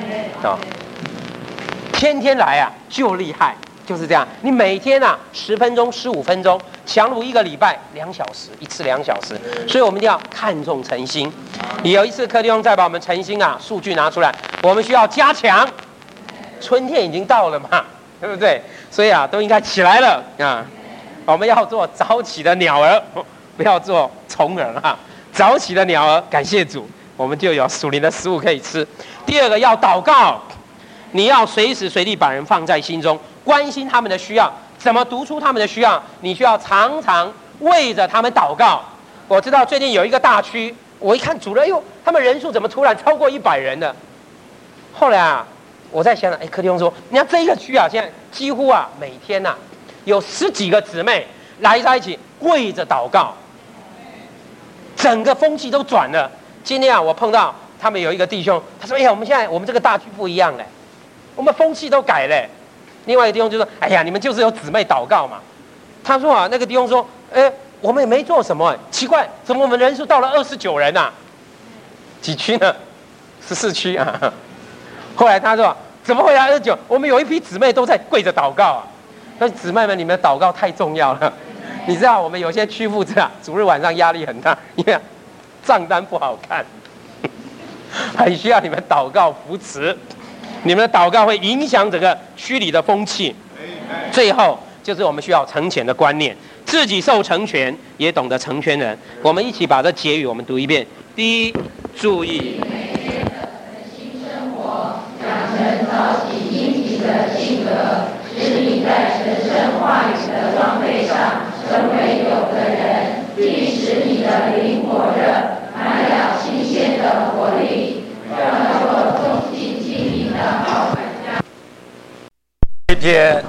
天天来就厉害，就是这样。你每天10分钟、15分钟，强如1个礼拜2小时，一次2小时，所以我们一定要看重诚心。有一次柯弟兄再把我们诚心数据拿出来，我们需要加强。春天已经到了嘛，对不对？所以都应该起来了我们要做早起的鸟儿，不要做虫儿早起的鸟儿，感谢主，我们就有属灵的食物可以吃。第二个要祷告，你要随时随地把人放在心中，关心他们的需要。怎么读出他们的需要？你需要常常为着他们祷告。我知道最近有一个大区，我一看主任，他们人数怎么突然超过100人了？后来我在想柯弟兄说，你看这个区现在几乎每天有10几个姊妹来在一起跪着祷告。整个风气都转了。今天我碰到他们有一个弟兄，他说：“我们这个大区不一样嘞，我们风气都改了。”另外一个弟兄就说：“哎呀，你们就是有姊妹祷告嘛。”他说那个弟兄说：“我们也没做什么，奇怪，怎么我们人数到了29人几区呢？14区后来他说：“怎么会29？我们有一批姊妹都在跪着祷告那姊妹们，你们的祷告太重要了。你知道我们有些区负责主日晚上压力很大，因为账单不好看，很需要你们祷告扶持。你们的祷告会影响整个区里的风气。最后就是我们需要成全的观念，自己受成全，也懂得成全人。我们一起把这结语我们读一遍。第一，注意每天的诚心生活，养成早起殷勤的性格，使你在神圣话语的装备上成为有的人，并使你的灵火热，满了新鲜的活力，让做忠心尽力的好管家。 这篇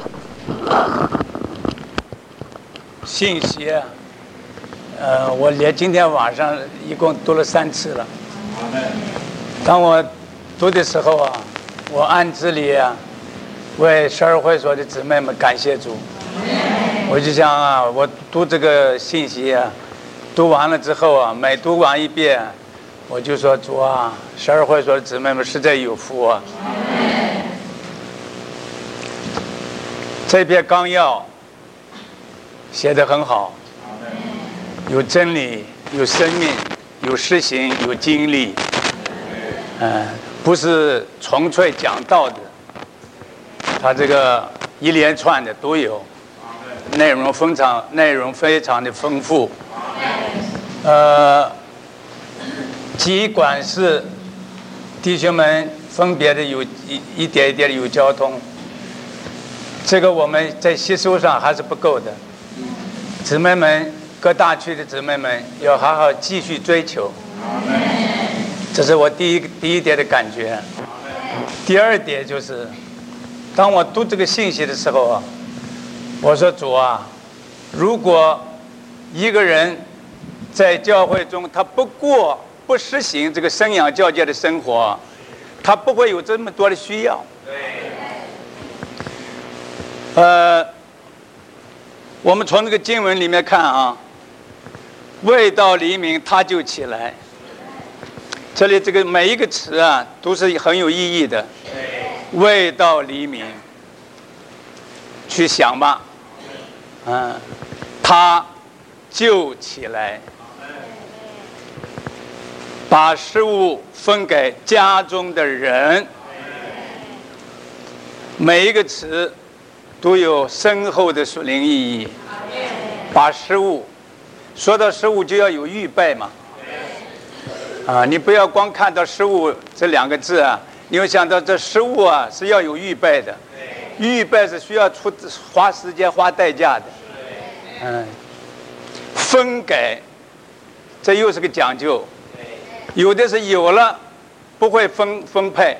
信息我连今天晚上一共读了3次了。当我读的时候我暗自里为12会所的姊妹们感谢主。我就想我读这个信息读完了之后每读完一遍，我就说主12会所的姊妹们实在有福这篇纲要写得很好，有真理，有生命，有实行，有经历，不是纯粹讲道的，他这个一连串的都有，内容非常的丰富，尽管是弟兄们分别的有一点一点的有交通，这个我们在吸收上还是不够的。姊妹们，各大区的姊妹们要好好继续追求，这是我第一点的感觉。第二点就是，当我读这个信息的时候我说主啊，如果一个人在教会中他不实行这个生养教诫的生活，他不会有这么多的需要。我们从这个经文里面看啊，未到黎明他就起来。这里这个每一个词啊都是很有意义的。未到黎明，去想吧。他就起来，把食物分给家中的人。每一个词都有深厚的属灵意义。把食物，说到食物就要有预备嘛。你不要光看到食物这2个字啊，你要想到这食物啊是要有预备的，预备是需要花时间花代价的。分给，这又是个讲究。有的是有了不会分配，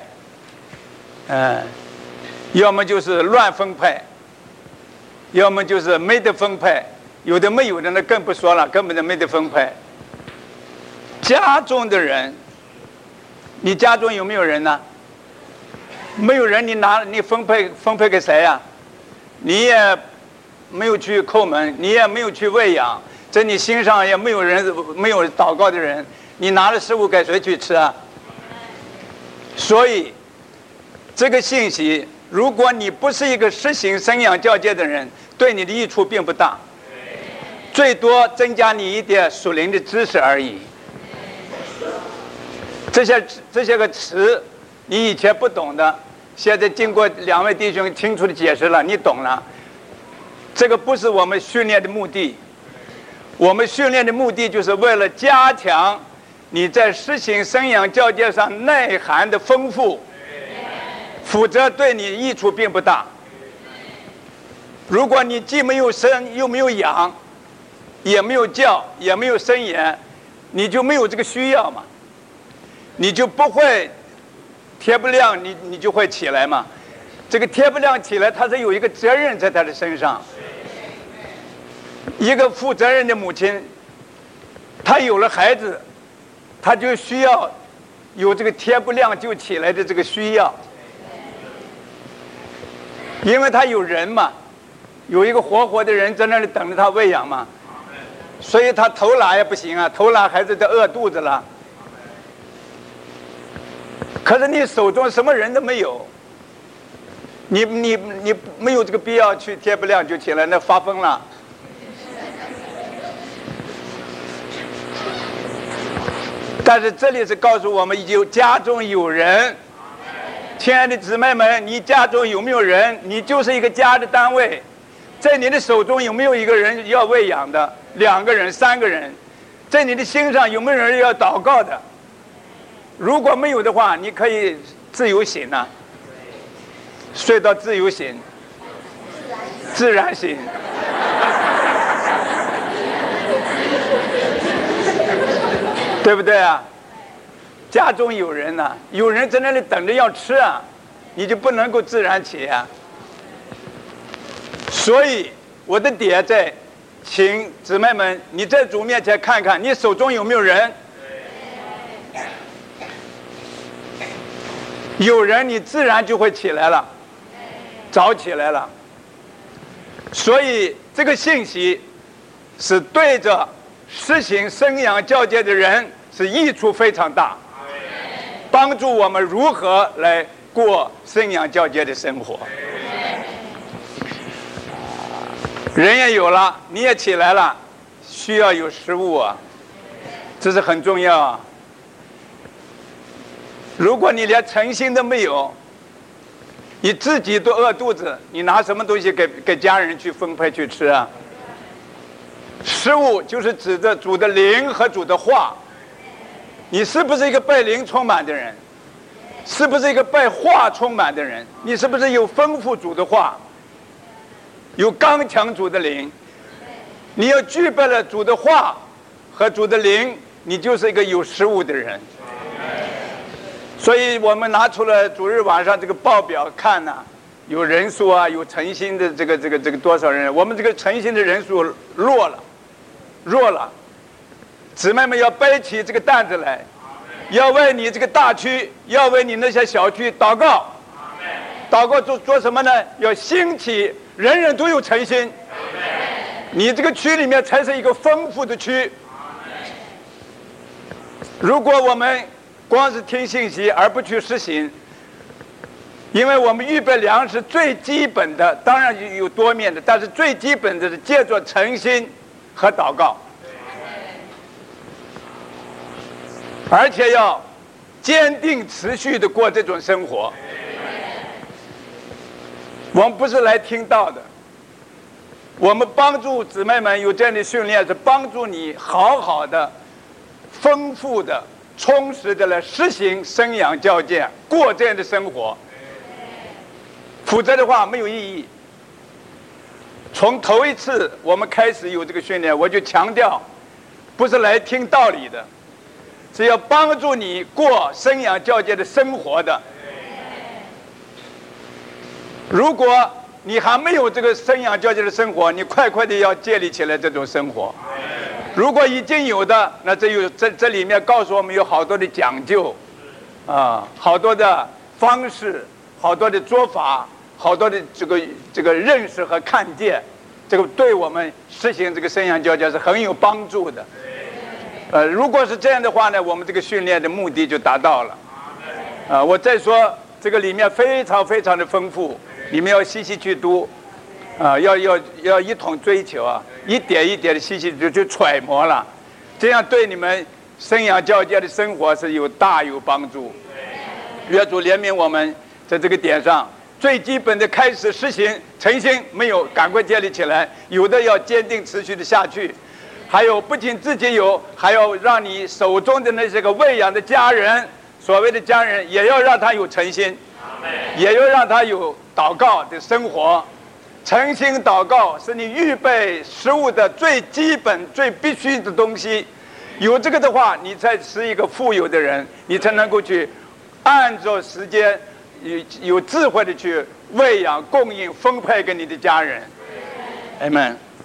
要么就是乱分配，要么就是没得分配。有的没有的那更不说了，根本就没得分配。家中的人，你家中有没有人呢？没有人，你分配给谁呀？你也没有去叩门，你也没有去喂养，在你心上也没有祷告的人，你拿了食物给谁去吃啊？所以这个信息，如果你不是一个实行生养教诫的人，对你的益处并不大，最多增加你一点属灵的知识而已。这些个词你以前不懂的，现在经过2位弟兄清楚的解释了，你懂了。这个不是我们训练的目的，我们训练的目的就是为了加强你在实行生养教诫上内涵的丰富，否则对你益处并不大。如果你既没有生又没有养，也没有教也没有生言，你就没有这个需要嘛，你就不会天不亮你就会起来嘛。这个天不亮起来，他是有一个责任在他的身上。一个负责任的母亲，她有了孩子，她就需要有这个天不亮就起来的这个需要，因为她有人嘛，有一个活的人在那里等着她喂养嘛，所以她偷懒也不行啊，偷懒孩子都饿肚子了。可是你手中什么人都没有，你没有这个必要去天不亮就起来，那发疯了。但是这里是告诉我们，家中有人。亲爱的姊妹们，你家中有没有人？你就是一个家的单位，在你的手中有没有一个人要喂养的？2个人、3个人，在你的心上有没有人要祷告的？如果没有的话，你可以自由醒啊，睡到自由醒，自然醒。对不对啊？家中有人呐，有人在那里等着要吃啊，你就不能够自然起啊。所以我的点在，请姊妹们，你在主面前看看，你手中有没有人？有人，你自然就会起来了，早起来了。所以这个信息是对着实行生养教诫的人是益处非常大，帮助我们如何来过生养教诫的生活。人也有了，你也起来了，需要有食物啊，这是很重要啊。如果你连诚心都没有，你自己都饿肚子，你拿什么东西给家人去分配去吃啊？食物就是指着主的灵和主的话。你是不是一个被灵充满的人？是不是一个被话充满的人？你是不是有丰富主的话，有刚强主的灵？你要具备了主的话和主的灵，你就是一个有食物的人。所以我们拿出了主日晚上这个报表看呢， 有人数啊，有诚心的这个多少人？我们这个诚心的人数弱了。姊妹们要背起这个担子来，要为你这个大区，要为你那些小区祷告。祷告做什么呢？要兴起，人人都有诚心。你这个区里面才是一个丰富的区。如果我们光是听信息而不去实行，因为我们预备粮食最基本的，当然有多面的，但是最基本的是借着诚心和祷告，而且要坚定持续的过这种生活。我们不是来听道的，我们帮助姊妹们有这样的训练，是帮助你好好的、丰富的、充实的来实行生养教诫，过这样的生活。否则的话没有意义。从头一次我们开始有这个训练，我就强调，不是来听道理的，是要帮助你过生养教诫的生活的。如果你还没有这个生养教诫的生活，你快快的要建立起来这种生活。如果已经有的，那这里面告诉我们有好多的讲究，好多的方式，好多的做法，好多的这个认识和看见，这个对我们实行这个生养教诫是很有帮助的。如果是这样的话呢，我们这个训练的目的就达到了。我再说，这个里面非常非常的丰富，你们要细细去读，要一同追求啊，一点一点的细细去揣摩了，这样对你们生养教诫的生活是大有帮助。愿主怜悯我们，在这个点上最基本的开始实行，诚心没有赶快建立起来，有的要坚定持续的下去，还有不仅自己有，还要让你手中的那些个喂养的家人，所谓的家人也要让他有诚心，也要让他有祷告的生活。诚心祷告是你预备食物的最基本最必须的东西，有这个的话，你才是一个富有的人，你才能够去按照时间有智慧的去喂养供应分配给你的家人。Amen。